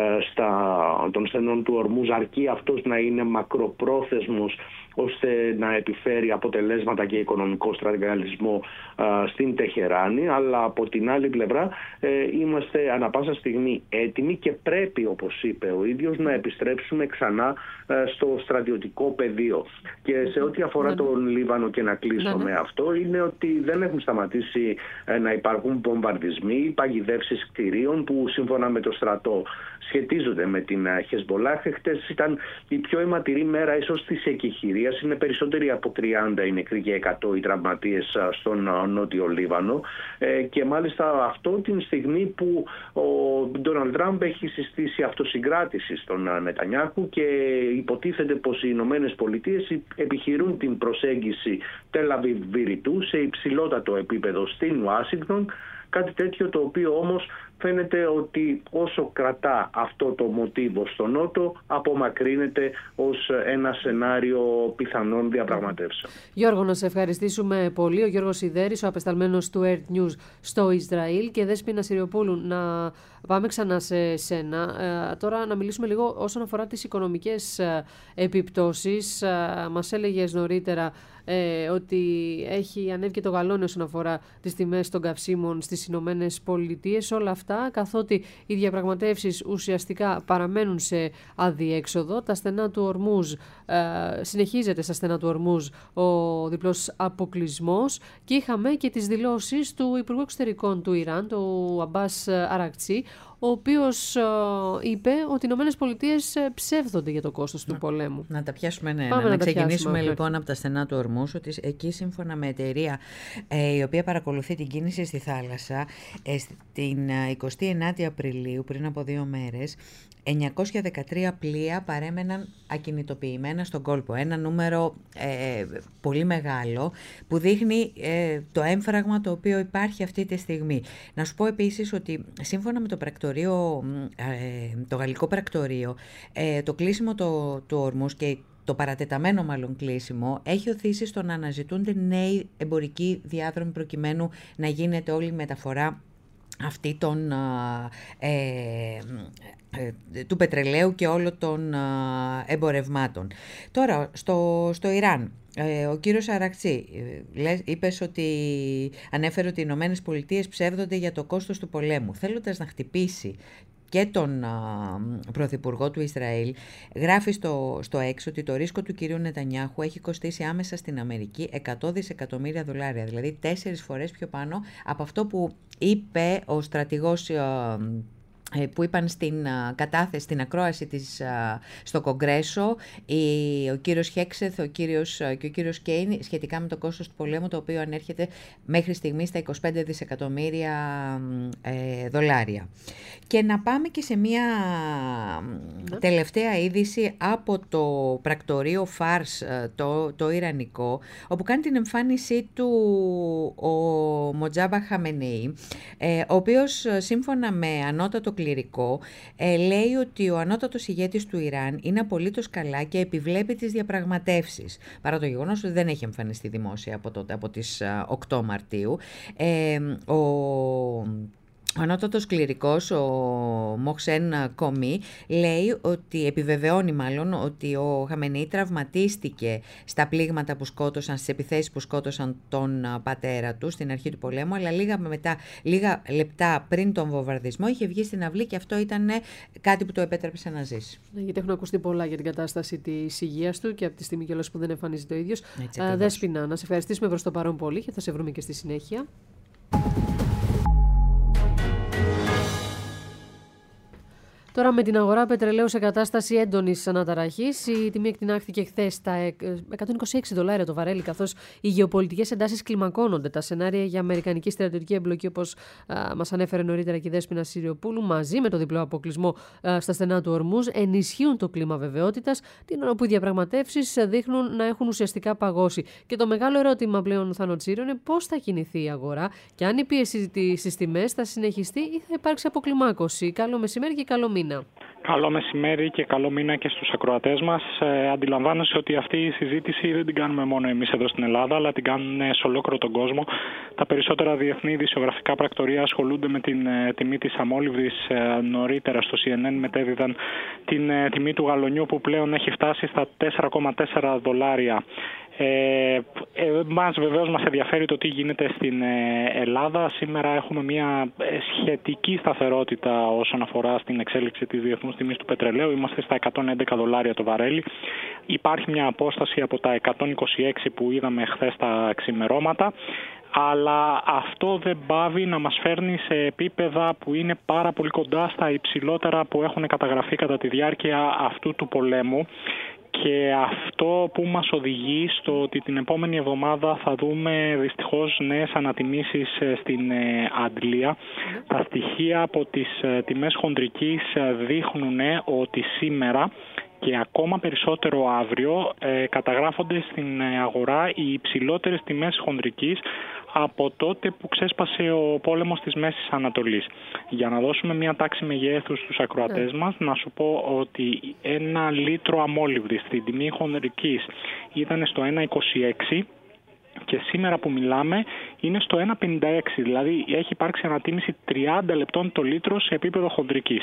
των στενών του Ορμούζ, αρκεί αυτός να είναι μακροπρόθεσμος ώστε να επιφέρει αποτελέσματα και οικονομικό στρατηγαλισμό στην Τεχεράνη. Αλλά από την άλλη πλευρά είμαστε ανα πάσα στιγμή έτοιμοι στιγμή και πρέπει, όπως είπε ο ίδιος, να επιστρέψουμε ξανά στο στρατιωτικό πεδίο. Και σε ό,τι αφορά τον Λίβανο, και να κλείσω με αυτό, είναι ότι δεν έχουν σταματήσει να υπάρχουν βομβαρδισμοί, παγιδεύσεις κτηρίων που σύμφωνα με το στρατό σχετίζονται με την Χεσμολάχ. Χτες ήταν η πιο αιματηρή μέρα ίσως της εκεχηρίας. Είναι περισσότεροι από 30 οι νεκροί και 100 οι τραυματίες στον Νότιο Λίβανο. Και μάλιστα αυτό την στιγμή που ο Ντόναλντ Τραμπ έχει συστήσει αυτοσυγκράτηση στον Νετανιάχου και υποτίθεται πως οι Ηνωμένες Πολιτείες επιχειρούν την προσέγγιση Τελ-Αβίβ-Βηρητού σε υψηλότατο επίπεδο στην Ουάσιγκτον. Κάτι τέτοιο το οποίο όμως φαίνεται ότι όσο κρατά αυτό το μοτίβο στο Νότο, απομακρύνεται ως ένα σενάριο πιθανών διαπραγματεύσεων. Γιώργο, να σε ευχαριστήσουμε πολύ. Ο Γιώργος Σιδέρης, ο απεσταλμένος του Earth News στο Ισραήλ. Και Δέσποινα Συριοπούλου, να πάμε ξανά σε σένα. Τώρα να μιλήσουμε λίγο όσον αφορά τις οικονομικές επιπτώσεις. Μας έλεγες νωρίτερα ότι έχει ανέβει και το γαλόνι όσον αφορά τις τιμές των καυσίμων στις Ηνωμένες Πολιτείες. Όλα αυτά, καθότι οι διαπραγματεύσεις ουσιαστικά παραμένουν σε αδιέξοδο. Τα στενά του Ορμούζ, συνεχίζεται στα στενά του Ορμούζ ο διπλός αποκλεισμός, και είχαμε και τις δηλώσεις του Υπουργού Εξωτερικών του Ιράν, του Αμπάς Αρακτσί, ο οποίος είπε ότι οι Ηνωμένες Πολιτείες ψεύδονται για το κόστος του πολέμου. Να τα πιάσουμε, να ξεκινήσουμε λοιπόν από τα στενά του Ορμούς, ότι εκεί σύμφωνα με εταιρεία η οποία παρακολουθεί την κίνηση στη θάλασσα, την 29η Απριλίου, πριν από 2 μέρες, 913 πλοία παρέμεναν ακινητοποιημένα στον κόλπο. Ένα νούμερο πολύ μεγάλο που δείχνει το έμφραγμα το οποίο υπάρχει αυτή τη στιγμή. Να σου πω επίσης ότι σύμφωνα με το πρακτορείο, το γαλλικό πρακτορείο, το κλείσιμο του Ορμούς και το παρατεταμένο μάλλον κλείσιμο έχει οθήσει στο να αναζητούνται νέοι εμπορικοί διάδρομοι προκειμένου να γίνεται όλη η μεταφορά αυτή του πετρελαίου και όλων των εμπορευμάτων. Τώρα, στο Ιράν, ο κύριος Αρακτσί ανέφερε ότι οι Ηνωμένες Πολιτείες ψεύδονται για το κόστος του πολέμου, θέλοντας να χτυπήσει και τον Πρωθυπουργό του Ισραήλ. Γράφει στο X ότι το ρίσκο του κυρίου Νετανιάχου έχει κοστίσει άμεσα στην Αμερική $100 δισεκατομμύρια, δηλαδή 4 φορές πιο πάνω από αυτό που είπε ο στρατηγός που είπαν στην ακρόαση στο Κογκρέσο ο κύριος Χέξεθ και ο κύριος Κέιν σχετικά με το κόστος του πολέμου, το οποίο ανέρχεται μέχρι στιγμή στα $25 δισεκατομμύρια. Και να πάμε και σε μια τελευταία είδηση από το πρακτορείο Φάρς, το Ιρανικό, όπου κάνει την εμφάνισή του ο Μοτζάμπα Χαμενέι, ο οποίος σύμφωνα με ανώτατο κληρικό λέει ότι ο ανώτατος ηγέτης του Ιράν είναι απολύτως καλά και επιβλέπει τις διαπραγματεύσεις, παρά το γεγονός ότι δεν έχει εμφανιστεί δημόσια από τις 8 Μαρτίου. Ο ανώτατος κληρικός, ο Μοχσέν Κομί, λέει ότι, επιβεβαιώνει μάλλον, ότι ο Χαμενεή τραυματίστηκε στα πλήγματα που σκότωσαν, στις επιθέσεις που σκότωσαν τον πατέρα του στην αρχή του πολέμου, αλλά λίγα λεπτά πριν τον βομβαρδισμό είχε βγει στην αυλή και αυτό ήταν κάτι που το επέτρεψε να ζήσει. Γιατί έχουν ακουστεί πολλά για την κατάσταση της υγείας του και από τη στιγμή κιόλας που δεν εμφανίζεται ο ίδιος. Δέσποινα, να σε ευχαριστήσουμε προς το παρόν πολύ και θα σε βρούμε και στη συνέχεια. Τώρα με την αγορά πετρελαίου σε κατάσταση έντονης αναταραχής, η τιμή εκτινάχθηκε χθες στα $126 το βαρέλι, καθώς οι γεωπολιτικές εντάσεις κλιμακώνονται. Τα σενάρια για αμερικανική στρατιωτική εμπλοκή, όπως μας ανέφερε νωρίτερα και η Δέσποινα Συριοπούλου, μαζί με το διπλό αποκλεισμό στα στενά του Ορμούζ, ενισχύουν το κλίμα βεβαιότητας, την ώρα που οι διαπραγματεύσεις δείχνουν να έχουν ουσιαστικά παγώσει. Και το μεγάλο ερώτημα πλέον, Θανωτσίριο, είναι πώς θα κινηθεί η αγορά και αν η πίεση στις τιμές θα συνεχιστεί ή θα υπάρξει αποκλιμάκωση. Καλό μεσημέρι και καλό μήνα. Καλό μεσημέρι και καλό μήνα και στους ακροατές μας. Αντιλαμβάνομαι ότι αυτή η συζήτηση δεν την κάνουμε μόνο εμείς εδώ στην Ελλάδα, αλλά την κάνουν σε ολόκληρο τον κόσμο. Τα περισσότερα διεθνή ειδησιογραφικά πρακτορεία ασχολούνται με την τιμή της αμόλυβδης. Νωρίτερα στο CNN μετέδιδαν την τιμή του γαλονιού που πλέον έχει φτάσει στα $4,4. Μας βεβαίως μας ενδιαφέρει το τι γίνεται στην Ελλάδα. Σήμερα έχουμε μια σχετική σταθερότητα όσον αφορά στην εξέλιξη της διεθνούς τιμής του πετρελαίου. Είμαστε στα $111 το βαρέλι. Υπάρχει μια απόσταση από τα 126 που είδαμε χθες τα ξημερώματα. Αλλά αυτό δεν πάβει να μας φέρνει σε επίπεδα που είναι πάρα πολύ κοντά στα υψηλότερα που έχουν καταγραφεί κατά τη διάρκεια αυτού του πολέμου. Και αυτό που μας οδηγεί στο ότι την επόμενη εβδομάδα θα δούμε δυστυχώς νέες ανατιμήσεις στην Αντλία. Τα στοιχεία από τις τιμές χοντρικής δείχνουν ότι σήμερα και ακόμα περισσότερο αύριο καταγράφονται στην αγορά οι υψηλότερες τιμές χοντρικής από τότε που ξέσπασε ο πόλεμος της Μέσης Ανατολής. Για να δώσουμε μια τάξη μεγέθους στους ακροατές μας, να σου πω ότι 1 λίτρο αμόλυβδης στην τιμή χοντρικής ήταν στο 1,26 και σήμερα που μιλάμε είναι στο 1,56, δηλαδή έχει υπάρξει ανατίμηση 30 λεπτών το λίτρο σε επίπεδο χοντρικής.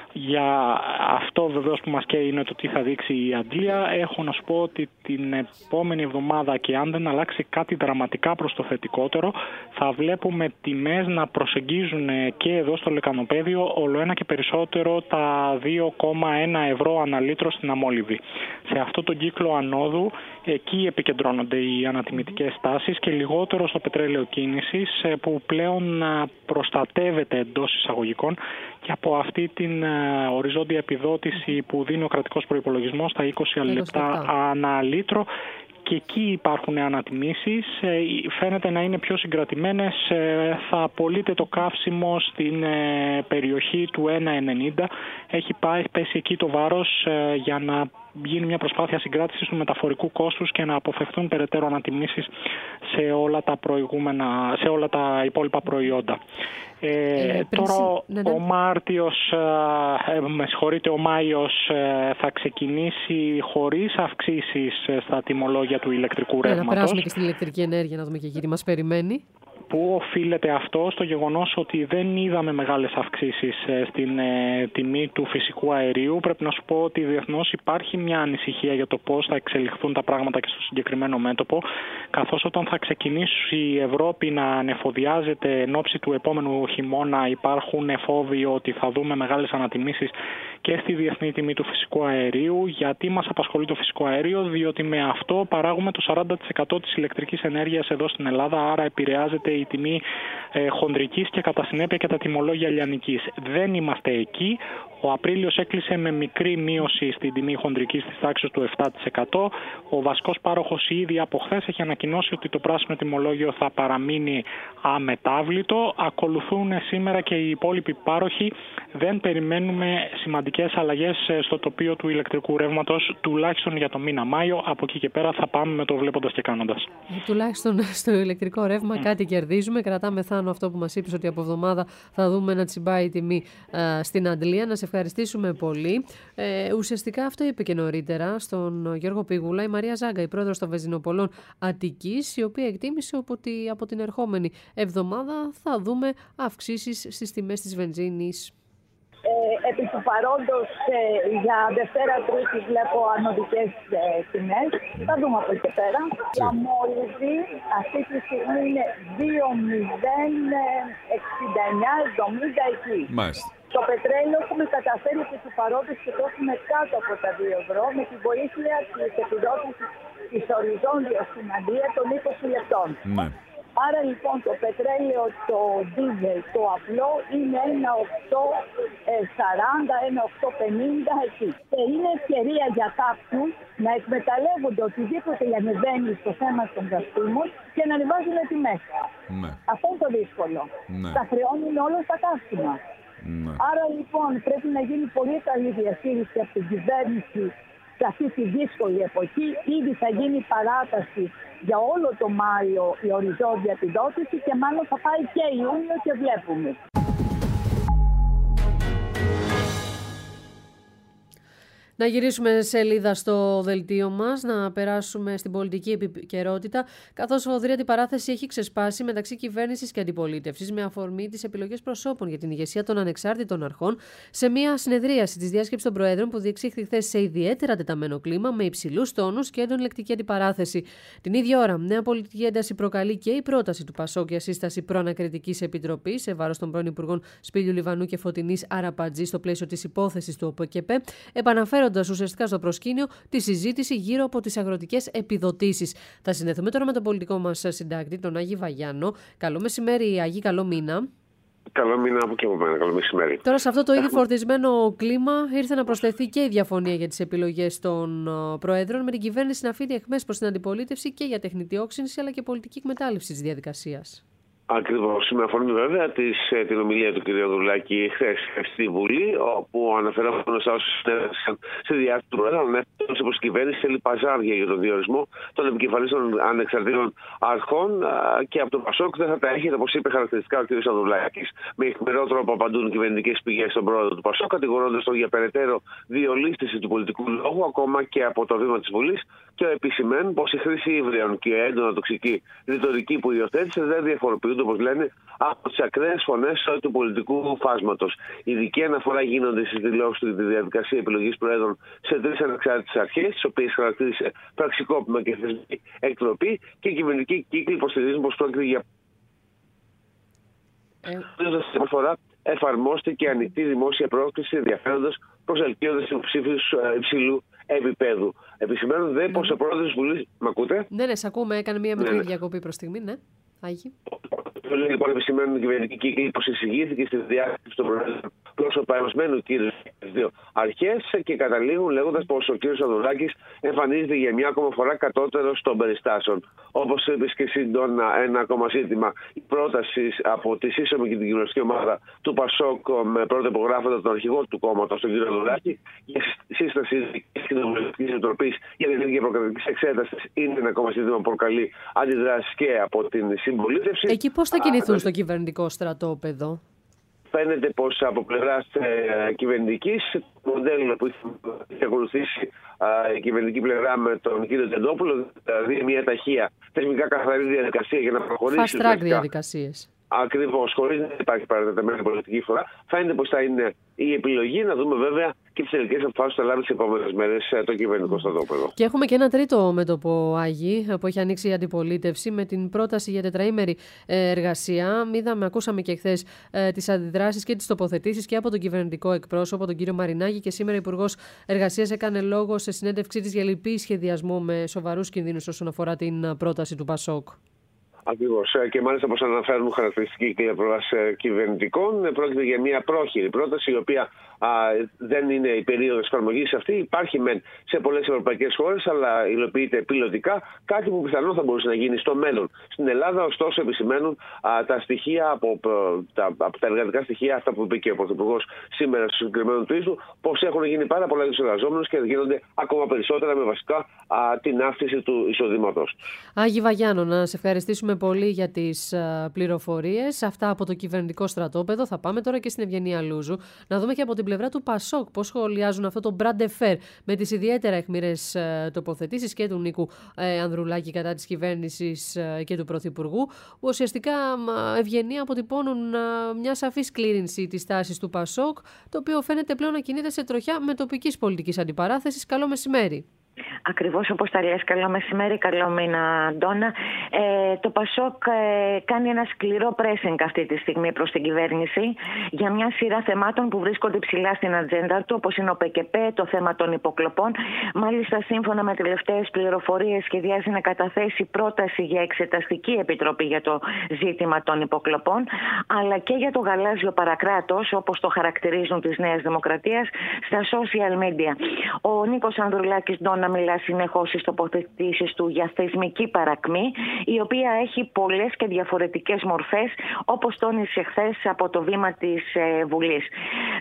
Για αυτό βεβαίως που μας καίει είναι το τι θα δείξει η Αντλία. Έχω να σου πω ότι την επόμενη εβδομάδα, και αν δεν αλλάξει κάτι δραματικά προς το θετικότερο, θα βλέπουμε τιμές να προσεγγίζουν και εδώ στο λεκανοπέδιο ολοένα και περισσότερο τα 2,1 ευρώ ανά λίτρο στην αμόλυβδη. Σε αυτό τον κύκλο ανόδου εκεί επικεντρώνονται οι ανατιμητικές τάσεις και λιγότερο στο πετρέλαιο κίνησης που πλέον προστατεύεται εντός εισαγωγικών και από αυτή την οριζόντια επιδότηση που δίνει ο κρατικός προϋπολογισμός στα 20 λεπτά ανά λίτρο. Και εκεί υπάρχουν ανατιμήσεις, φαίνεται να είναι πιο συγκρατημένες, θα απολύται το καύσιμο στην περιοχή του 1,90. Έχει πέσει εκεί το βάρος για να γίνει μια προσπάθεια συγκράτησης του μεταφορικού κόστους και να αποφευθούν περαιτέρω ανατιμήσεις σε όλα τα υπόλοιπα προϊόντα. Τώρα ο Μάρτιος, ο Μάιος θα ξεκινήσει χωρίς αυξήσεις στα τιμολόγια του ηλεκτρικού ρεύματος. Να περάσουμε και στην ηλεκτρική ενέργεια, να δούμε και εκεί τι μας περιμένει. Πού οφείλεται αυτό? Στο γεγονός ότι δεν είδαμε μεγάλες αυξήσεις στην τιμή του φυσικού αερίου. Πρέπει να σου πω ότι διεθνώς υπάρχει μια ανησυχία για το πώς θα εξελιχθούν τα πράγματα και στο συγκεκριμένο μέτωπο, καθώς όταν θα ξεκινήσει η Ευρώπη να ανεφοδιάζεται εν ώψη του επόμενου χειμώνα, υπάρχουν φόβοι ότι θα δούμε μεγάλες ανατιμήσεις και στη διεθνή τιμή του φυσικού αερίου. Γιατί μας απασχολεί το φυσικό αέριο? Διότι με αυτό παράγουμε το 40% της ηλεκτρικής ενέργειας εδώ στην Ελλάδα, άρα επηρεάζεται η τιμή χοντρικής και κατά συνέπεια και τα τιμολόγια λιανικής. Δεν είμαστε εκεί. Ο Απρίλιος έκλεισε με μικρή μείωση στην τιμή χοντρικής της τάξης του 7%. Ο βασικός πάροχος ήδη από χθες έχει ανακοινώσει ότι το πράσινο τιμολόγιο θα παραμείνει αμετάβλητο. Ακολουθούν σήμερα και οι υπόλοιποι πάροχοι. Δεν περιμένουμε σημαντικές αλλαγές στο τοπίο του ηλεκτρικού ρεύματος, τουλάχιστον για το μήνα Μάιο. Από εκεί και πέρα θα πάμε με το βλέποντας και κάνοντας. Τουλάχιστον στο ηλεκτρικό ρεύμα κάτι κερδίζουμε. Κρατάμε θάνο αυτό που μας είπες, ότι από εβδομάδα θα δούμε να τσιμπάει η τιμή στην Αντλία. Να σε ευχαριστήσουμε πολύ. Ουσιαστικά αυτό είπε και νωρίτερα στον Γιώργο Πηγούλα η Μαρία Ζάγκα, η πρόεδρος των Βενζινοπολών Αττικής, η οποία εκτίμησε ότι από την ερχόμενη εβδομάδα θα δούμε αυξήσεις στις τιμές της βενζίνης. Επί του παρόντος για Δευτέρα Τρίτη βλέπω ανωδικές τιμές. Θα δούμε από εκεί και πέρα. Η αμόλυβδη αυτή τη στιγμή είναι 2,069-70 εκεί. Μάλιστα. Το πετρέλαιο έχουμε καταφέρει επί του παρόντος και το έχουμε κάτω από τα 2 ευρώ με την βοήθεια της επιδότησης της οριζόντιας στην Αντλία των 20 λεπτών. Ναι. Άρα λοιπόν το πετρέλαιο, το δίζελ, το απλό είναι 1,840, 1,850 εκεί. Και είναι ευκαιρία για κάποιους να εκμεταλλεύονται οτιδήποτε ανεβαίνει στο θέμα των καυσίμων και να ανεβάζουν τιμές. Ναι. Αυτό είναι το δύσκολο. Ναι. Τα χρεώνουν όλα στα καύσιμα. Ναι. Άρα λοιπόν πρέπει να γίνει πολύ καλή διαχείριση από την κυβέρνηση σε αυτή τη δύσκολη εποχή. Ήδη θα γίνει παράταση για όλο το Μάιο η οριζόντια επιδότηση και μάλλον θα πάει και Ιούνιο και βλέπουμε. Να γυρίσουμε σελίδα στο δελτίο μας, να περάσουμε στην πολιτική επικαιρότητα, καθώς φοδρή αντιπαράθεση έχει ξεσπάσει μεταξύ κυβέρνησης και αντιπολίτευσης με αφορμή τις επιλογές προσώπων για την ηγεσία των ανεξάρτητων αρχών σε μια συνεδρίαση της διάσκεψης των Προέδρων που διεξήχθη χθες σε ιδιαίτερα τεταμένο κλίμα με υψηλούς τόνους και έντονη λεκτική αντιπαράθεση. Την ίδια ώρα, νέα πολιτική ένταση προκαλεί και η πρόταση του ΠΑΣΟΚ για σύσταση προανακριτικής επιτροπής σε βάρος των πρώην Υπουργών Σπύλιου Λιβανού και Φωτεινής Αραπατζή στο πλαίσιο της υπόθεσης του ΟΠΚΕΠ, επαναφέροντας ουσιαστικά στο προσκήνιο τη συζήτηση γύρω από τις αγροτικές επιδοτήσεις. Θα συνδεθούμε τώρα με τον πολιτικό μας συντάκτη, τον Άγη Βαγιάννο. Καλό μεσημέρι, Άγη, καλό μήνα. Καλό μήνα από και από μένα, καλό μεσημέρι. Τώρα, σε αυτό το ήδη φορτισμένο κλίμα, ήρθε να προσθεθεί και η διαφωνία για τις επιλογές των Προέδρων, με την κυβέρνηση να αφήνει αιχμές προς την αντιπολίτευση και για τεχνητή όξυνση αλλά και πολιτική εκμετάλλευση της διαδικασίας. Ακριβώς. Με αφορμή βέβαια την ομιλία του κ. Ανδρουλάκη χθες στη Βουλή, όπου αναφερόμενος σε όσους συνέβησαν στη διάσκεψη του Προέδρου, ανέφερε πως η κυβέρνηση θέλει παζάρια για τον διορισμό των επικεφαλής των ανεξαρτήτων αρχών και από το ΠΑΣΟΚ δεν θα τα έχετε, όπως είπε χαρακτηριστικά ο κ. Ανδρουλάκης. Με ηχμηρό τρόπο απαντούν κυβερνητικές πηγές στον πρόεδρο του ΠΑΣΟΚ, κατηγορώντας τον για περαιτέρω διολίσθηση του πολιτικού λόγου ακόμα και από το βήμα της Βουλής και επισημαίνουν πως η χρήση ύβριων και έντονα τοξική ρητορική που υιοθέτησε δεν διαφοροποιούν, όπως λένε, από τις ακραίες φωνές του πολιτικού φάσματος. Ειδική αναφορά γίνονται στις δηλώσεις του για τη διαδικασία επιλογής Προέδρων σε 3 ανεξάρτητες αρχές, τις οποίες χαρακτήρισε πραξικόπημα και θεσμική εκτροπή, και οι κυβερνητικοί κύκλοι υποστηρίζουν πως πρόκειται για φορά εφαρμόστηκε ανοιχτή δημόσια πρόσκληση ενδιαφέροντος προσελκύοντας υποψήφιους υψηλού επίπεδου. Επισημαίνουν δε πως ο πρόεδρος της Βουλής. Μ' ακούτε? Ναι, σε ακούμε. Έκανε μία μικρή διακοπή προς στιγμή, ναι. Άγι. Λοιπόν, επισημαίνουν οι κυβερνητικοί κύκλοι πως εισηγήθηκε στη διάσκεψη των Προέδρων πρόσωπα ενωσμένου κύριου στις 2 αρχές και καταλήγουν λέγοντας πως ο κύριος Ανδρουλάκης εμφανίζεται για μια ακόμα φορά κατώτερος των περιστάσεων. Όπως είπες και εσύ, Ντόνα, ένα ακόμα ζήτημα. Η πρόταση από τη σύσσωμη και την κοινωνική ομάδα του ΠΑΣΟΚ με πρώτο υπογράφοντα τον αρχηγό του κόμματος, τον κύριο Ανδρουλάκη, για σύσταση της Κοινοβουλευτικής Επιτροπής για την ίδια προκρατικής εξέτασης είναι ένα ακόμα ζήτημα που προκαλεί αντιδράσεις και από την συμπολίτευση. Εκεί πώς θα κινηθούν στο κυβερνητικό στρατόπεδο? Φαίνεται πως από πλευράς κυβερνητικής, το μοντέλο που έχει ακολουθήσει η κυβερνητική πλευρά με τον κύριο Τεντόπουλο, δηλαδή μια ταχεία θεσμικά καθαρή διαδικασία για να προχωρήσει. Fast track διαδικασίες. Ακριβώς, χωρίς να υπάρχει παρατεταμένη πολιτική φορά. Φαίνεται πως θα είναι η επιλογή, να δούμε βέβαια και τις τελικές αποφάσεις που θα λάβει τις επόμενες μέρες το κυβερνητικό στρατόπεδο. Και έχουμε και ένα τρίτο μέτωπο, Άγη, που έχει ανοίξει η αντιπολίτευση με την πρόταση για τετραήμερη εργασία. Ακούσαμε και χθες τις αντιδράσεις και τις τοποθετήσεις και από τον κυβερνητικό εκπρόσωπο, τον κύριο Μαρινάκη, και σήμερα ο Υπουργός Εργασίας έκανε λόγο σε συνέντευξή της για λυπή σχεδιασμό με σοβαρούς κινδύνους όσον αφορά την πρόταση του ΠΑΣΟΚ. Ακριβώς. Και μάλιστα, όπως αναφέρουν χαρακτηριστικοί και πλευράς κυβερνητικών, πρόκειται για μια πρόχειρη πρόταση, η οποία δεν είναι η περίοδος εφαρμογής αυτή. Υπάρχει μεν σε πολλές ευρωπαϊκές χώρες, αλλά υλοποιείται πιλωτικά, κάτι που πιθανόν θα μπορούσε να γίνει στο μέλλον. Στην Ελλάδα, ωστόσο, επισημαίνουν τα στοιχεία από τα εργατικά στοιχεία, αυτά που είπε και ο Πρωθυπουργός σήμερα στο συγκεκριμένο tweet του, πως έχουν γίνει πάρα πολλά για τους εργαζόμενους και γίνονται ακόμα περισσότερα με βασικά την αύξηση του εισοδήματος. Άγη Βαγιάνο, να σε ευχαριστήσουμε πολύ για τις πληροφορίες. Αυτά από το κυβερνητικό στρατόπεδο. Θα πάμε τώρα και στην Ευγενία Λούζου. Να δούμε και από την πλευρά του ΠΑΣΟΚ πώς σχολιάζουν αυτό το bras de fer με τις ιδιαίτερα αιχμηρές τοποθετήσεις και του Νίκου Ανδρουλάκη κατά της κυβέρνησης και του Πρωθυπουργού, που ουσιαστικά, Ευγενία, αποτυπώνουν μια σαφή σκλήρινση της τάσης του ΠΑΣΟΚ, το οποίο φαίνεται πλέον να κινείται σε τροχιά με τοπικής πολιτικής αντιπαράθεσης. Καλό μεσημέρι. Ακριβώς όπως τα λες, καλό μεσημέρι, καλό μήνα, Ντόνα. Το ΠΑΣΟΚ κάνει ένα σκληρό pressing αυτή τη στιγμή προς την κυβέρνηση για μια σειρά θεμάτων που βρίσκονται ψηλά στην ατζέντα του, όπως είναι ο ΠΚΠ, το θέμα των υποκλοπών. Μάλιστα, σύμφωνα με τελευταίες πληροφορίες, σχεδιάζει να καταθέσει πρόταση για εξεταστική επιτροπή για το ζήτημα των υποκλοπών, αλλά και για το γαλάζιο παρακράτος, όπως το χαρακτηρίζουν της Νέας Δημοκρατίας, στα social media. Ο Νίκος Ανδρουλάκης, Ντόνα, μιλά συνεχώς στις τοποθετήσεις του για θεσμική παρακμή, η οποία έχει πολλές και διαφορετικές μορφές, όπως τόνισε χθες από το βήμα της Βουλής.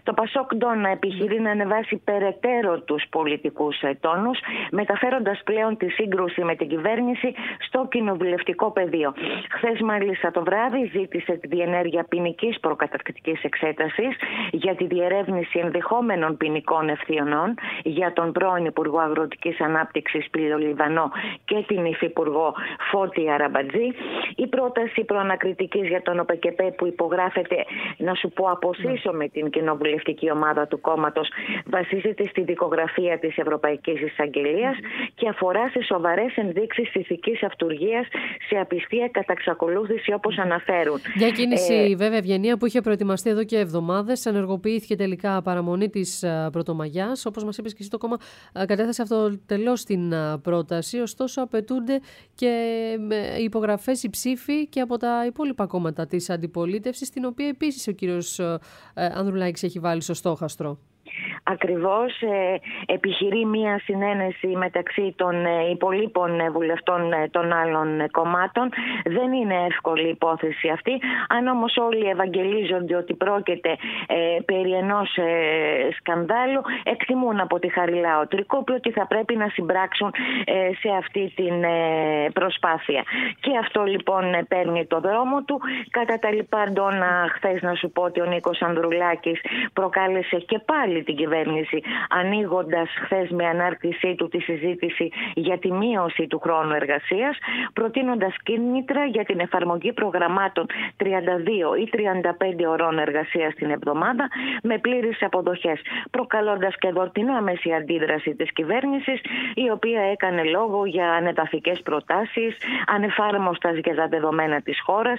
Το Πασόκ Ντόνα επιχειρεί να ανεβάσει περαιτέρω τους πολιτικούς τόνους, μεταφέροντας πλέον τη σύγκρουση με την κυβέρνηση στο κοινοβουλευτικό πεδίο. Χθες μάλιστα το βράδυ ζήτησε τη διενέργεια ποινικής προκαταρκτικής εξέτασης για τη διερεύνηση ενδεχόμενων ποινικών ευθυνών για τον πρώην Υπουργό Αγροτικής Ανάπτυξης Πύλιο Λιβανό και την Υφυπουργό Φώτη Αραμπατζή. Η πρόταση προανακριτικής για τον ΟΠΕΚΕΠΕ που υπογράφεται, να σου πω, αποσύσω με την κοινοβουλευτική ομάδα του κόμματος, βασίζεται στη δικογραφία της Ευρωπαϊκής Εισαγγελίας και αφορά σε σοβαρές ενδείξεις ηθικής αυτουργίας σε απιστία κατά εξακολούθηση, όπως αναφέρουν. Μια κίνηση βέβαια, Ευγενία, που είχε προετοιμαστεί εδώ και εβδομάδες, ενεργοποιήθηκε τελικά παραμονή της Πρωτομαγιάς. Όπως μας είπες και εσύ, το κόμμα κατέθεσε αυτοτελώς την πρόταση. Ωστόσο, απαιτούνται και υπογραφές, οι ψήφοι και από τα υπόλοιπα κόμματα της αντιπολίτευσης, την οποία επίσης ο κύριος Ανδρουλάκης έχει βάλει στο στόχαστρο. Ακριβώς, επιχειρεί μία συνένεση μεταξύ των υπολείπων βουλευτών των άλλων κομμάτων. Δεν είναι εύκολη υπόθεση αυτή. Αν όμως όλοι ευαγγελίζονται ότι πρόκειται περί ενός σκανδάλου, εκτιμούν από τη Χαριλάου Τρικούπη ότι θα πρέπει να συμπράξουν σε αυτή την προσπάθεια. Και αυτό λοιπόν παίρνει το δρόμο του. Κατά τα λοιπά, Ντόνα, χθες να σου πω ότι ο Νίκος Ανδρουλάκης προκάλεσε και πάλι την κυβέρνηση, ανοίγοντας χθες με ανάρτησή του τη συζήτηση για τη μείωση του χρόνου εργασίας, προτείνοντας κίνητρα για την εφαρμογή προγραμμάτων 32 ή 35 ωρών εργασίας την εβδομάδα με πλήρεις αποδοχές, προκαλώντας και εδώ την άμεση αντίδραση της κυβέρνησης, η οποία έκανε λόγο για ανεδαφικές προτάσεις, ανεφάρμοστας για τα δεδομένα της χώρας,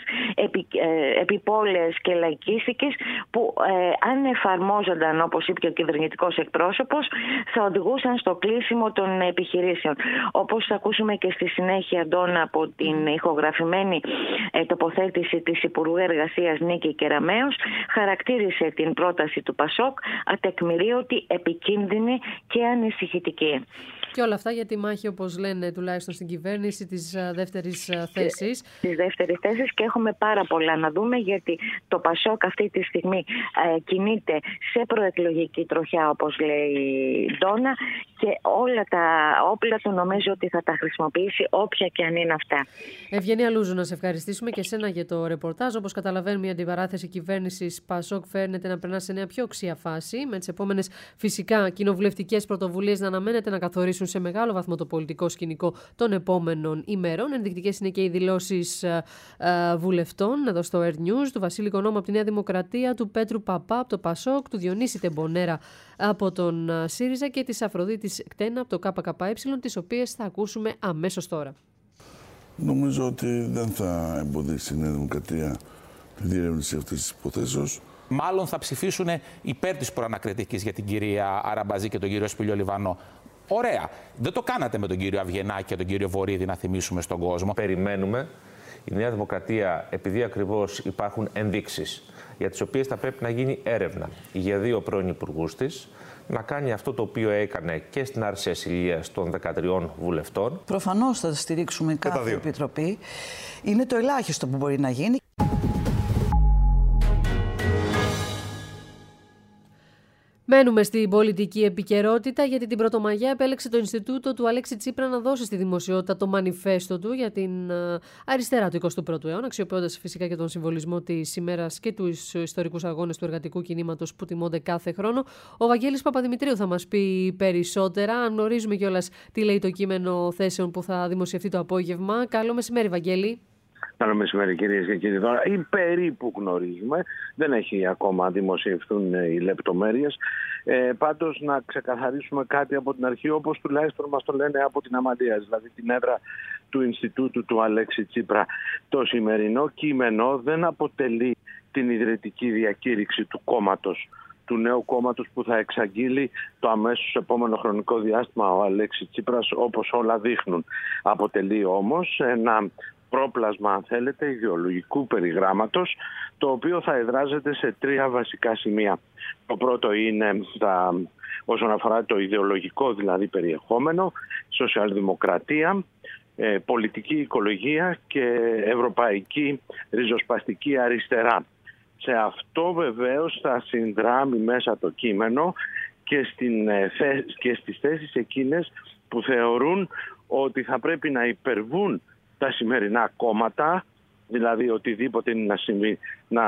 επιπόλαιες και λαϊκίστικες, που αν εφαρμόζονταν, όπως είπε και ο κυβερνητικός εκπρόσωπος, θα οδηγούσαν στο κλείσιμο των επιχειρήσεων. Όπως θα ακούσουμε και στη συνέχεια, Ντόνα, από την ηχογραφημένη τοποθέτηση της Υπουργού Εργασίας Νίκη Κεραμέως, χαρακτήρισε την πρόταση του Πασόκ ατεκμηρίωτη, επικίνδυνη και ανησυχητική. Και όλα αυτά για τη μάχη, όπως λένε τουλάχιστον στην κυβέρνηση, της δεύτερης θέσης. Της δεύτερης θέσης, και έχουμε πάρα πολλά να δούμε, γιατί το Πασόκ αυτή τη στιγμή κινείται σε προεκλογική τροχιά, όπως λέει η Ντόνα, και όλα τα όπλα του νομίζω ότι θα τα χρησιμοποιήσει, όποια και αν είναι αυτά. Ευγενία Λούζου, να σε ευχαριστήσουμε και εσένα για το ρεπορτάζ. Όπως καταλαβαίνουμε, η αντιπαράθεση κυβέρνησης Πασόκ φαίνεται να περνά σε μια πιο οξία φάση, με τις επόμενες φυσικά κοινοβουλευτικές πρωτοβουλίες να αναμένεται να καθορίσουν σε μεγάλο βαθμό το πολιτικό σκηνικό των επόμενων ημερών. Ενδεικτικές είναι και οι δηλώσεις βουλευτών εδώ στο Earth News, του Βασίλη Κονόμου από τη Νέα Δημοκρατία, του Πέτρου Παπά από το Πασόκ, του Διονύση Τεμπονέρα από τον ΣΥΡΙΖΑ και της Αφροδίτης Κτένα από το ΚΚΕ, τις οποίες θα ακούσουμε αμέσως τώρα. Νομίζω ότι δεν θα εμποδίσει η Νέα Δημοκρατία τη διερεύνηση αυτής της υποθέσεως. Μάλλον θα ψηφίσουν υπέρ της προανακριτικής για την κυρία Αραμπατζή και τον κύριο Σπύλιο Λιβανό. Ωραία. Δεν το κάνατε με τον κύριο Αυγενάκη και τον κύριο Βορίδη, να θυμίσουμε στον κόσμο. Περιμένουμε η Νέα Δημοκρατία, επειδή ακριβώς υπάρχουν ενδείξεις για τις οποίες θα πρέπει να γίνει έρευνα για δύο πρώην υπουργούς της, να κάνει αυτό το οποίο έκανε και στην άρση ασυλίας των 13 βουλευτών. Προφανώς θα στηρίξουμε κάθε επιτροπή. Είναι το ελάχιστο που μπορεί να γίνει. Μένουμε στην πολιτική επικαιρότητα, γιατί την Πρωτομαγιά επέλεξε το Ινστιτούτο του Αλέξη Τσίπρα να δώσει στη δημοσιότητα το μανιφέστο του για την αριστερά του 21ου αιώνα, αξιοποιώντας φυσικά και τον συμβολισμό της ημέρας και τους ιστορικούς αγώνες του εργατικού κινήματος που τιμώνται κάθε χρόνο. Ο Βαγγέλης Παπαδημητρίου θα μας πει περισσότερα. Αν γνωρίζουμε κιόλας τι λέει το κείμενο θέσεων που θα δημοσιευτεί το απόγευμα. Καλό μεσημέρι, Βαγγέλη. Καλό μεσημέρι, κυρίες και κύριοι. Ή περίπου γνωρίζουμε, δεν έχει ακόμα δημοσιευτούν οι λεπτομέρειες. Πάντως να ξεκαθαρίσουμε κάτι από την αρχή, όπως τουλάχιστον μας το λένε από την Αμαλία, δηλαδή την έδρα του Ινστιτούτου του Αλέξη Τσίπρα. Το σημερινό κείμενο δεν αποτελεί την ιδρυτική διακήρυξη του κόμματος, του νέου κόμματος που θα εξαγγείλει το αμέσως επόμενο χρονικό διάστημα ο Αλέξη Τσίπρας, όπως όλα δείχνουν. Αποτελεί όμως ένα πρόπλασμα, αν θέλετε, ιδεολογικού περιγράμματος, το οποίο θα εδράζεται σε τρία βασικά σημεία. Το πρώτο είναι όσον αφορά το ιδεολογικό δηλαδή περιεχόμενο, σοσιαλδημοκρατία, πολιτική οικολογία και ευρωπαϊκή ριζοσπαστική αριστερά. Σε αυτό βεβαίως θα συνδράμει μέσα το κείμενο και στις θέσεις εκείνες που θεωρούν ότι θα πρέπει να υπερβούν τα σημερινά κόμματα, δηλαδή οτιδήποτε είναι να συμβεί,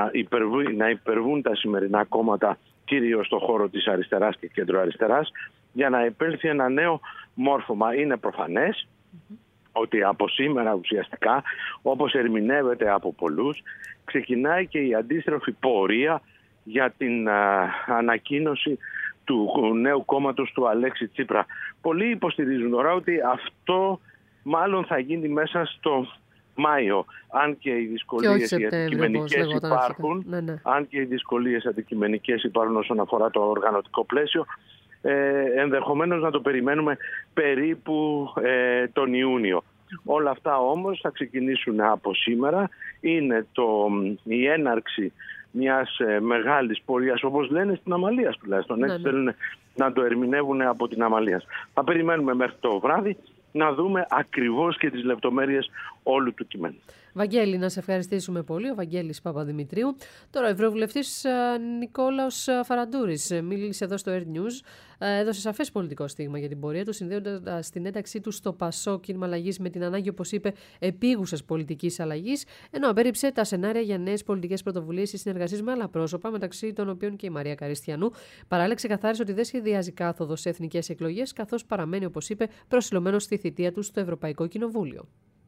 να υπερβούν τα σημερινά κόμματα, κυρίως στον χώρο της αριστεράς και κεντροαριστεράς, για να επέλθει ένα νέο μόρφωμα. Είναι προφανές ότι από σήμερα ουσιαστικά, όπως ερμηνεύεται από πολλούς, ξεκινάει και η αντίστροφη πορεία για την ανακοίνωση του νέου κόμματος του Αλέξη Τσίπρα. Πολλοί υποστηρίζουν τώρα ότι αυτό μάλλον θα γίνει μέσα στο Μάιο, αν και οι δυσκολίες αντικειμενικές υπάρχουν, αν και οι δυσκολίες αντικειμενικές υπάρχουν όσον αφορά το οργανωτικό πλαίσιο, ενδεχομένως να το περιμένουμε περίπου τον Ιούνιο. Όλα αυτά όμως θα ξεκινήσουν από σήμερα. Είναι η έναρξη μιας μεγάλης πορείας, όπως λένε στην Αμαλίας τουλάχιστον. Έτσι θέλουν να το ερμηνεύουν από την Αμαλίας. Θα περιμένουμε μέχρι το βράδυ να δούμε ακριβώς και τις λεπτομέρειες όλου του κειμένου. Βαγγέλη, να σε ευχαριστήσουμε πολύ. Ο Βαγγέλης Παπαδημητρίου. Τώρα, ο Ευρωβουλευτής Νικόλαος Φαραντούρης μίλησε εδώ στο Air News. Έδωσε σαφές πολιτικό στίγμα για την πορεία του, συνδέοντας την ένταξή του στο ΠΑΣΟΚ κίνημα αλλαγής με την ανάγκη, όπως είπε, επίγουσας πολιτικής αλλαγής, ενώ απέρριψε τα σενάρια για νέες πολιτικές πρωτοβουλίες ή συνεργασίες με άλλα πρόσωπα, μεταξύ των οποίων και η Μαρία Καριστιανού. Παράλληλα, ξεκαθάρισε ότι δεν σχεδιάζει κάθοδο σε εθνικές εκλογές, καθώς παραμένει, όπως είπε, προσιλωμένος στη θητεία του στο Ευρωπαϊκό Κοινοβούλιο.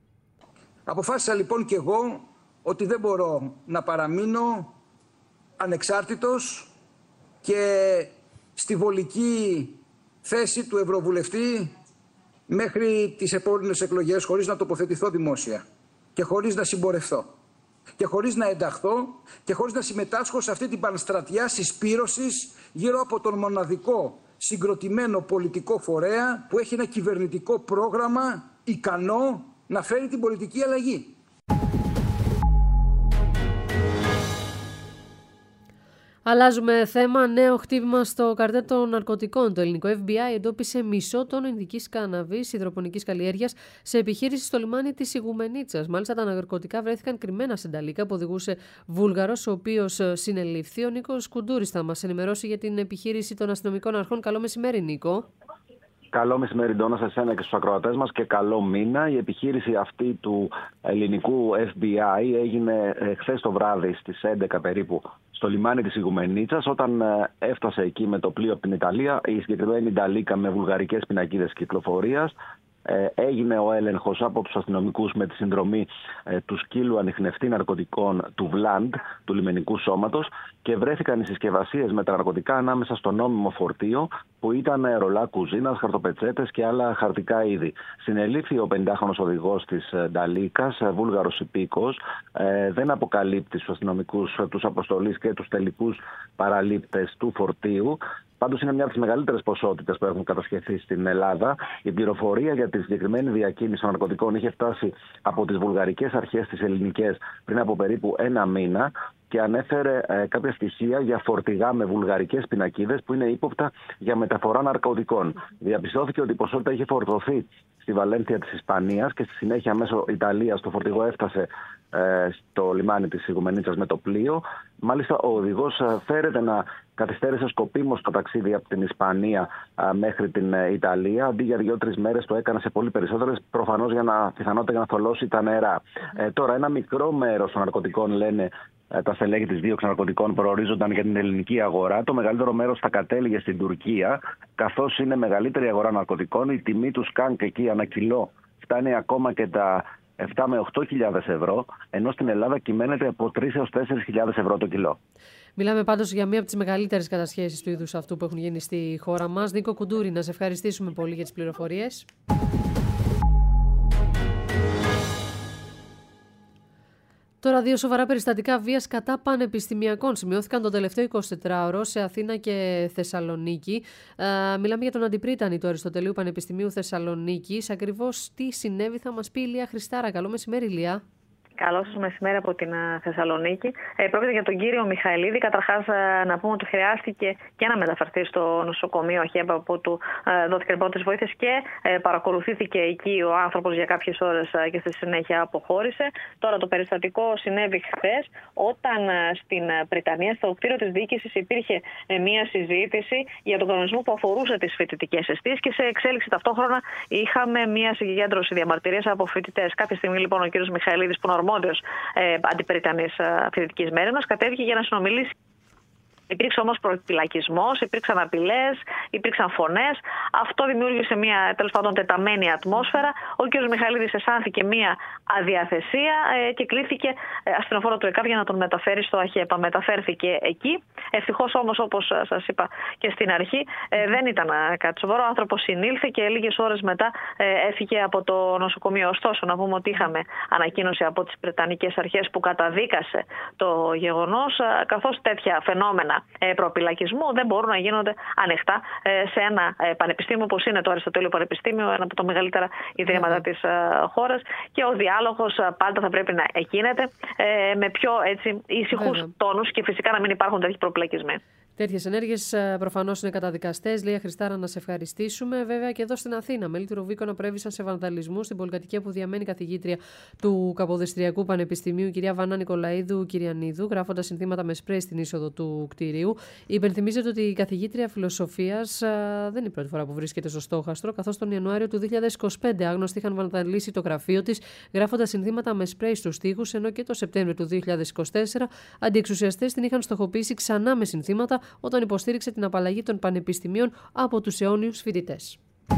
Αποφάσισα λοιπόν και εγώ ότι δεν μπορώ να παραμείνω ανεξάρτητος και στη βολική θέση του Ευρωβουλευτή μέχρι τις επόμενες εκλογές, χωρίς να τοποθετηθώ δημόσια και χωρίς να συμπορευθώ και χωρίς να ενταχθώ και χωρίς να συμμετάσχω σε αυτή την πανστρατιά συσπήρωσης γύρω από τον μοναδικό συγκροτημένο πολιτικό φορέα που έχει ένα κυβερνητικό πρόγραμμα ικανό να φέρει την πολιτική αλλαγή. Αλλάζουμε θέμα. Νέο χτύπημα στο καρτέλ των ναρκωτικών. Το ελληνικό FBI εντόπισε μισό τόνο ινδικής κάναβης υδροπονικής καλλιέργειας σε επιχείρηση στο λιμάνι της Ιγουμενίτσας. Μάλιστα, τα ναρκωτικά βρέθηκαν κρυμμένα σε νταλίκα που οδηγούσε Βούλγαρος, ο οποίος συνελήφθη. Ο Νίκος Κουντούρης θα μας ενημερώσει για την επιχείρηση των αστυνομικών αρχών. Καλό μεσημέρι, Νίκο. Καλό μεσημέρι, Ντόνα, σε εσένα και στους ακροατές μας και καλό μήνα. Η επιχείρηση αυτή του ελληνικού FBI έγινε χθες το βράδυ στις 11 περίπου στο λιμάνι της Ιγουμενίτσας. Όταν έφτασε εκεί με το πλοίο από την Ιταλία, η συγκεκριμένη νταλίκα με βουλγαρικές πινακίδες κυκλοφορίας, έγινε ο έλεγχος από τους αστυνομικούς με τη συνδρομή του σκύλου ανιχνευτή ναρκωτικών του ΒΛΑΝΤ, του λιμενικού σώματος, και βρέθηκαν οι συσκευασίες με τα ναρκωτικά ανάμεσα στο νόμιμο φορτίο, που ήταν ρολά κουζίνας, χαρτοπετσέτες και άλλα χαρτικά είδη. Συνελήφθη ο 50χρονος οδηγός της νταλίκας, βούλγαρος υπήκος. Δεν αποκαλύπτει στους αστυνομικούς τους αποστολής και τους τελικούς παραλήπτες του φορτίου. Πάντως είναι μια από τις μεγαλύτερες ποσότητες που έχουν κατασχεθεί στην Ελλάδα. Η πληροφορία για τη συγκεκριμένη διακίνηση των ναρκωτικών είχε φτάσει από τις βουλγαρικές αρχές στις ελληνικές πριν από περίπου ένα μήνα και ανέφερε κάποια στοιχεία για φορτηγά με βουλγαρικές πινακίδες που είναι ύποπτα για μεταφορά ναρκωτικών. Διαπιστώθηκε ότι η ποσότητα είχε φορτωθεί στη Βαλένθια της Ισπανίας και στη συνέχεια μέσω Ιταλίας το φορτηγό έφτασε στο λιμάνι της Ιγουμενίτσας με το πλοίο. Μάλιστα, ο οδηγός φέρεται να καθυστέρησε σκοπίμως το ταξίδι από την Ισπανία μέχρι την Ιταλία. Αντί για 2-3 μέρες το έκανε σε πολύ περισσότερες, προφανώς πιθανότητα για να θολώσει τα νερά. Τώρα, ένα μικρό μέρος των ναρκωτικών, λένε τα στελέχη της δίωξης ναρκωτικών, προορίζονταν για την ελληνική αγορά. Το μεγαλύτερο μέρος θα κατέληγε στην Τουρκία, καθώς είναι μεγαλύτερη αγορά ναρκωτικών. Η τιμή του σκάνκ εκεί ανά κιλό φτάνει ακόμα και τα 7 με 8.000 ευρώ, ενώ στην Ελλάδα κυμαίνεται από 3 έως 4.000 ευρώ το κιλό. Μιλάμε πάντως για μία από τις μεγαλύτερες κατασχέσεις του είδους αυτού που έχουν γίνει στη χώρα μας. Νίκο Κουντούρη, να σε ευχαριστήσουμε πολύ για τις πληροφορίες. Τώρα, 2 σοβαρά περιστατικά βίας κατά πανεπιστημιακών σημειώθηκαν τον τελευταίο 24ωρο σε Αθήνα και Θεσσαλονίκη. Μιλάμε για τον αντιπρίτανη του Αριστοτελείου Πανεπιστημίου Θεσσαλονίκης. Ακριβώς τι συνέβη θα μας πει η Ηλία Χριστάρα. Καλό μεσημέρι, Ηλία. Καλό σας μεσημέρι από την Θεσσαλονίκη. Πρόκειται για τον κύριο Μιχαηλίδη. Καταρχάς, να πούμε ότι χρειάστηκε και να μεταφερθεί στο νοσοκομείο ΑΧΕΠ, όπου του δόθηκε πρώτες βοήθειες και παρακολουθήθηκε εκεί ο άνθρωπος για κάποιες ώρες και στη συνέχεια αποχώρησε. Τώρα το περιστατικό συνέβη χθες, όταν στην Πριτανία, στο κτίριο της διοίκησης, υπήρχε μια συζήτηση για τον κανονισμό που αφορούσε τις φοιτητικές εστίες και σε εξέλιξη ταυτόχρονα είχαμε μια συγκέντρωση διαμαρτυρίας από φοιτητές. Κάποια στιγμή λοιπόν ο κύριος Μιχαηλίδης, που είναι αρμόδιος αντιπεριτανής φοιτητικής μέρημνας, κατέβηκε για να συνομιλήσει. Υπήρξε όμως προφυλακισμός, υπήρξαν απειλές, υπήρξαν φωνές. Αυτό δημιούργησε μια τέλος πάντων τεταμένη ατμόσφαιρα. Ο κ. Μιχαηλίδης αισθάνθηκε μια αδιαθεσία και κλήθηκε ασθενοφόρο του ΕΚΑΒ για να τον μεταφέρει στο ΑΧΕΠΑ. Μεταφέρθηκε εκεί. Ευτυχώς όμως, όπως σας είπα και στην αρχή, δεν ήταν κάτι σοβαρό. Ο άνθρωπος συνήλθε και λίγες ώρες μετά έφυγε από το νοσοκομείο. Ωστόσο, να πούμε ότι είχαμε ανακοίνωση από τις Βρετανικές αρχές που καταδίκασε το γεγονός, καθώς τέτοια φαινόμενα προπυλακισμού δεν μπορούν να γίνονται ανοιχτά σε ένα πανεπιστήμιο όπως είναι το Αριστοτέλειο Πανεπιστήμιο, ένα από τα μεγαλύτερα ιδρύματα της χώρας, και ο διάλογος πάντα θα πρέπει να γίνεται με πιο ήσυχους τόνους και φυσικά να μην υπάρχουν τέτοιοι προπυλακισμοί. Τέτοιες ενέργειες προφανώς είναι καταδικαστές. Λία Χριστάρα, να σε ευχαριστήσουμε. Βέβαια και εδώ στην Αθήνα, μέλη του Ρουβίκονα προέβησαν σε βανδαλισμού στην πολυκατοικία που διαμένει καθηγήτρια του Καποδιστριακού Πανεπιστημίου, κυρία Βανά Νικολαίδου Κυριανίδου, γράφοντας συνθήματα με σπρέι στην είσοδο του κτηρίου. Υπενθυμίζεται ότι η καθηγήτρια φιλοσοφίας δεν είναι η πρώτη φορά που βρίσκεται στο στόχαστρο, καθώς τον Ιανουάριο του 2025 άγνωστοι είχαν βανδαλίσει το γραφείο της, γράφοντας συνθήματα με σπρέι στους τοίχους, ενώ και το Σεπτέμβριο του 2024 αντιεξουσιαστές την είχαν στοχοποιήσει ξανά με συνθήματα όταν υποστήριξε την απαλλαγή των πανεπιστημίων από τους αιώνιους φοιτητές.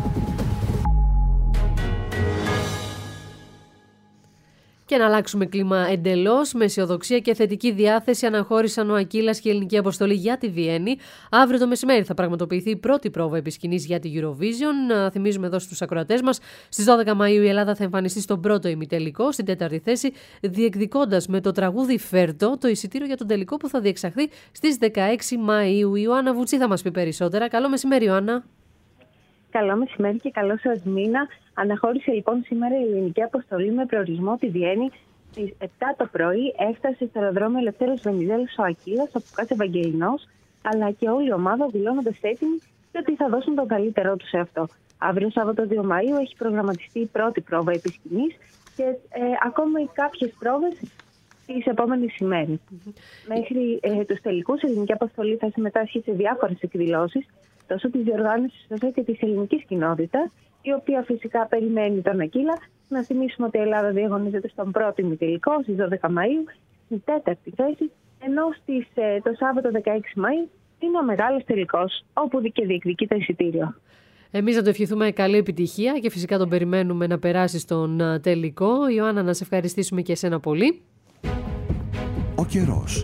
Και να αλλάξουμε κλίμα εντελώς, με αισιοδοξία και θετική διάθεση αναχώρησαν ο Ακύλας και η ελληνική αποστολή για τη Βιέννη. Αύριο το μεσημέρι θα πραγματοποιηθεί η πρώτη πρόβα επισκηνής για τη Eurovision. Θυμίζουμε εδώ στους ακροατές μας, στις 12 Μαΐου η Ελλάδα θα εμφανιστεί στον πρώτο ημιτελικό, στην τέταρτη θέση, διεκδικώντας με το τραγούδι Φέρτο το εισιτήριο για τον τελικό που θα διεξαχθεί στις 16 Μαΐου. Η Ιωάννα Βουτσή θα μας πει περισσότερα. Καλό μεσημέρι, Ιωάννα. Καλό μεσημέρι και καλό σας μήνα. Αναχώρησε λοιπόν σήμερα η ελληνική αποστολή με προορισμό τη Βιέννη. Στις 7 το πρωί έφτασε στο αεροδρόμιο Ελευθέρος Βενιζέλος ο Ακύλας, όπου κάτσε Ευαγγελινός, αλλά και όλη η ομάδα δηλώνοντας έτοιμοι και ότι θα δώσουν τον καλύτερό τους σε αυτό. Αύριο Σάββατο 2 Μαΐου έχει προγραμματιστεί η πρώτη πρόβα επισκηνής και ακόμη κάποιες πρόβες τις επόμενες ημέρες. Μέχρι τους τελικούς η ελληνική αποστολή θα συμμετάσχει σε διάφορες εκδηλώσεις, τόσο της διοργάνωσης όσο και της ελληνικής κοινότητας, η οποία φυσικά περιμένει τον Ακύλα. Να θυμίσουμε ότι η Ελλάδα διαγωνίζεται στον πρώτο ημιτελικό στις 12 Μαΐου, στην τέταρτη θέση, ενώ το Σάββατο 16 Μαΐου είναι ο μεγάλος τελικός, όπου και διεκδικεί το εισιτήριο. Εμείς να το ευχηθούμε καλή επιτυχία και φυσικά τον περιμένουμε να περάσει στον τελικό. Ιωάννα, να σε ευχαριστήσουμε και εσένα πολύ. Ο καιρός.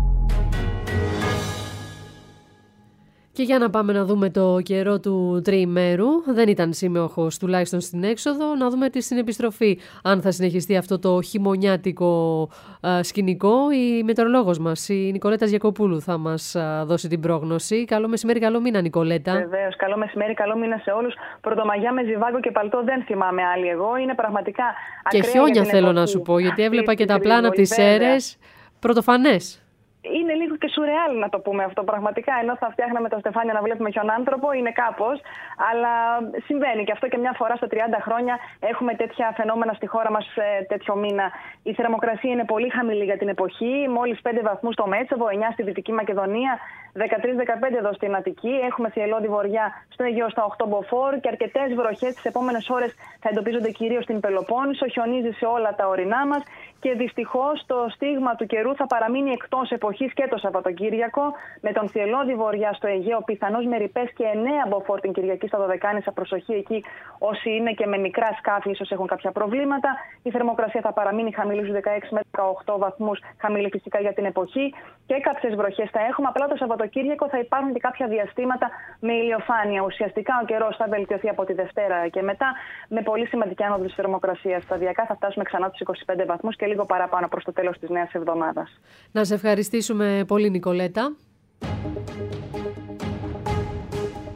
Και για να πάμε να δούμε το καιρό του τριημέρου. Δεν ήταν σήμεοχος, τουλάχιστον στην έξοδο. Να δούμε στην επιστροφή αν θα συνεχιστεί αυτό το χειμωνιάτικο σκηνικό. Η μετεωρολόγος μας, η Νικολέτα Γιακοπούλου, θα μας δώσει την πρόγνωση. Καλό μεσημέρι, καλό μήνα, Νικολέτα. Βεβαίως, καλό μεσημέρι, καλό μήνα σε όλους. Πρωτομαγιά με ζιβάγκο και παλτό δεν θυμάμαι άλλη εγώ. Είναι πραγματικά και ακραία. Χιόνια θέλω να σου πω, γιατί έβλεπα και τα πλάνα της Σέρρες. Πρωτοφανές. Είναι λίγο και σουρεάλ να το πούμε αυτό πραγματικά. Ενώ θα φτιάχναμε το Στεφάνιο να βλέπουμε χιονάνθρωπο, είναι κάπως. Αλλά συμβαίνει και αυτό, και μια φορά στα 30 χρόνια έχουμε τέτοια φαινόμενα στη χώρα μας τέτοιο μήνα. Η θερμοκρασία είναι πολύ χαμηλή για την εποχή. Μόλις 5 βαθμούς στο Μέτσεβο, 9 στη Δυτική Μακεδονία, 13-15 εδώ στην Αττική. Έχουμε θυελλώδη βορειά στο Αιγαίο στα 8 μποφόρ και αρκετές βροχές τις επόμενες ώρες θα εντοπίζονται κυρίως στην Πελοπόννησο. Χιονίζει σε όλα τα ορεινά μας. Και δυστυχώς το στίγμα του καιρού θα παραμείνει εκτός εποχής και το Σαββατοκύριακο, με τον θυελλώδη βορειά στο Αιγαίο, πιθανώς με ρηπές και 9 μποφόρ την Κυριακή στα Δωδεκάνησα. Προσοχή εκεί, όσοι είναι και με μικρά σκάφη, ίσως έχουν κάποια προβλήματα. Η θερμοκρασία θα παραμείνει χαμηλή στους 16 με 18 βαθμούς, χαμηλή φυσικά για την εποχή. Και κάποιες βροχές θα έχουμε. Απλά το Σαββατοκύριακο θα υπάρχουν και κάποια διαστήματα με ηλιοφάνεια. Ουσιαστικά ο καιρός θα βελτιωθεί από τη Δευτέρα και μετά, με πολύ σημαντική άνοδο της θερμοκρασίας. Σταδιακά θα φτάσουμε ξανά τους 25 βαθμούς και λίγο παραπάνω προς το τέλος της νέας εβδομάδας. Να σε ευχαριστήσουμε πολύ, Νικολέτα.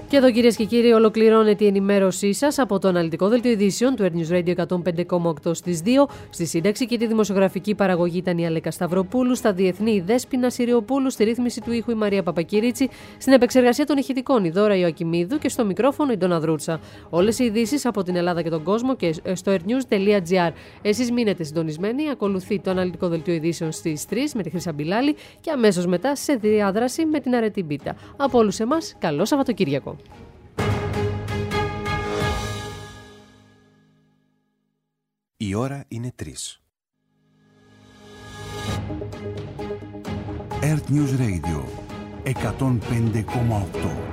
Και εδώ, κυρίες και κύριοι, ολοκληρώνεται η ενημέρωσή σας από το αναλυτικό δελτίο ειδήσεων του Earth News Radio 105,8 στις 2. Στη σύνταξη και τη δημοσιογραφική παραγωγή ήταν η Αλέκα Σταυροπούλου, στα διεθνή η Δέσποινα Συριοπούλου, στη ρύθμιση του ήχου η Μαρία Παπακυρίτσι, στην επεξεργασία των ηχητικών η Δώρα Ιωακιμίδου και στο μικρόφωνο η Ντόνα Δρούτσα. Όλες οι ειδήσεις από την Ελλάδα και τον κόσμο και στο earthnews.gr. Εσείς μείνετε συντονισμένοι, ακολουθεί το αναλυτικό δελτίο ειδήσεων στις 3 με τη Χρύσα Μπιλάλη και αμέσως μετά σε διάδραση με την Αρετή Μπίτα. Από όλους εμάς, καλό Σαββατοκύριακο. Η ώρα είναι 3. Earth News Radio 105,8.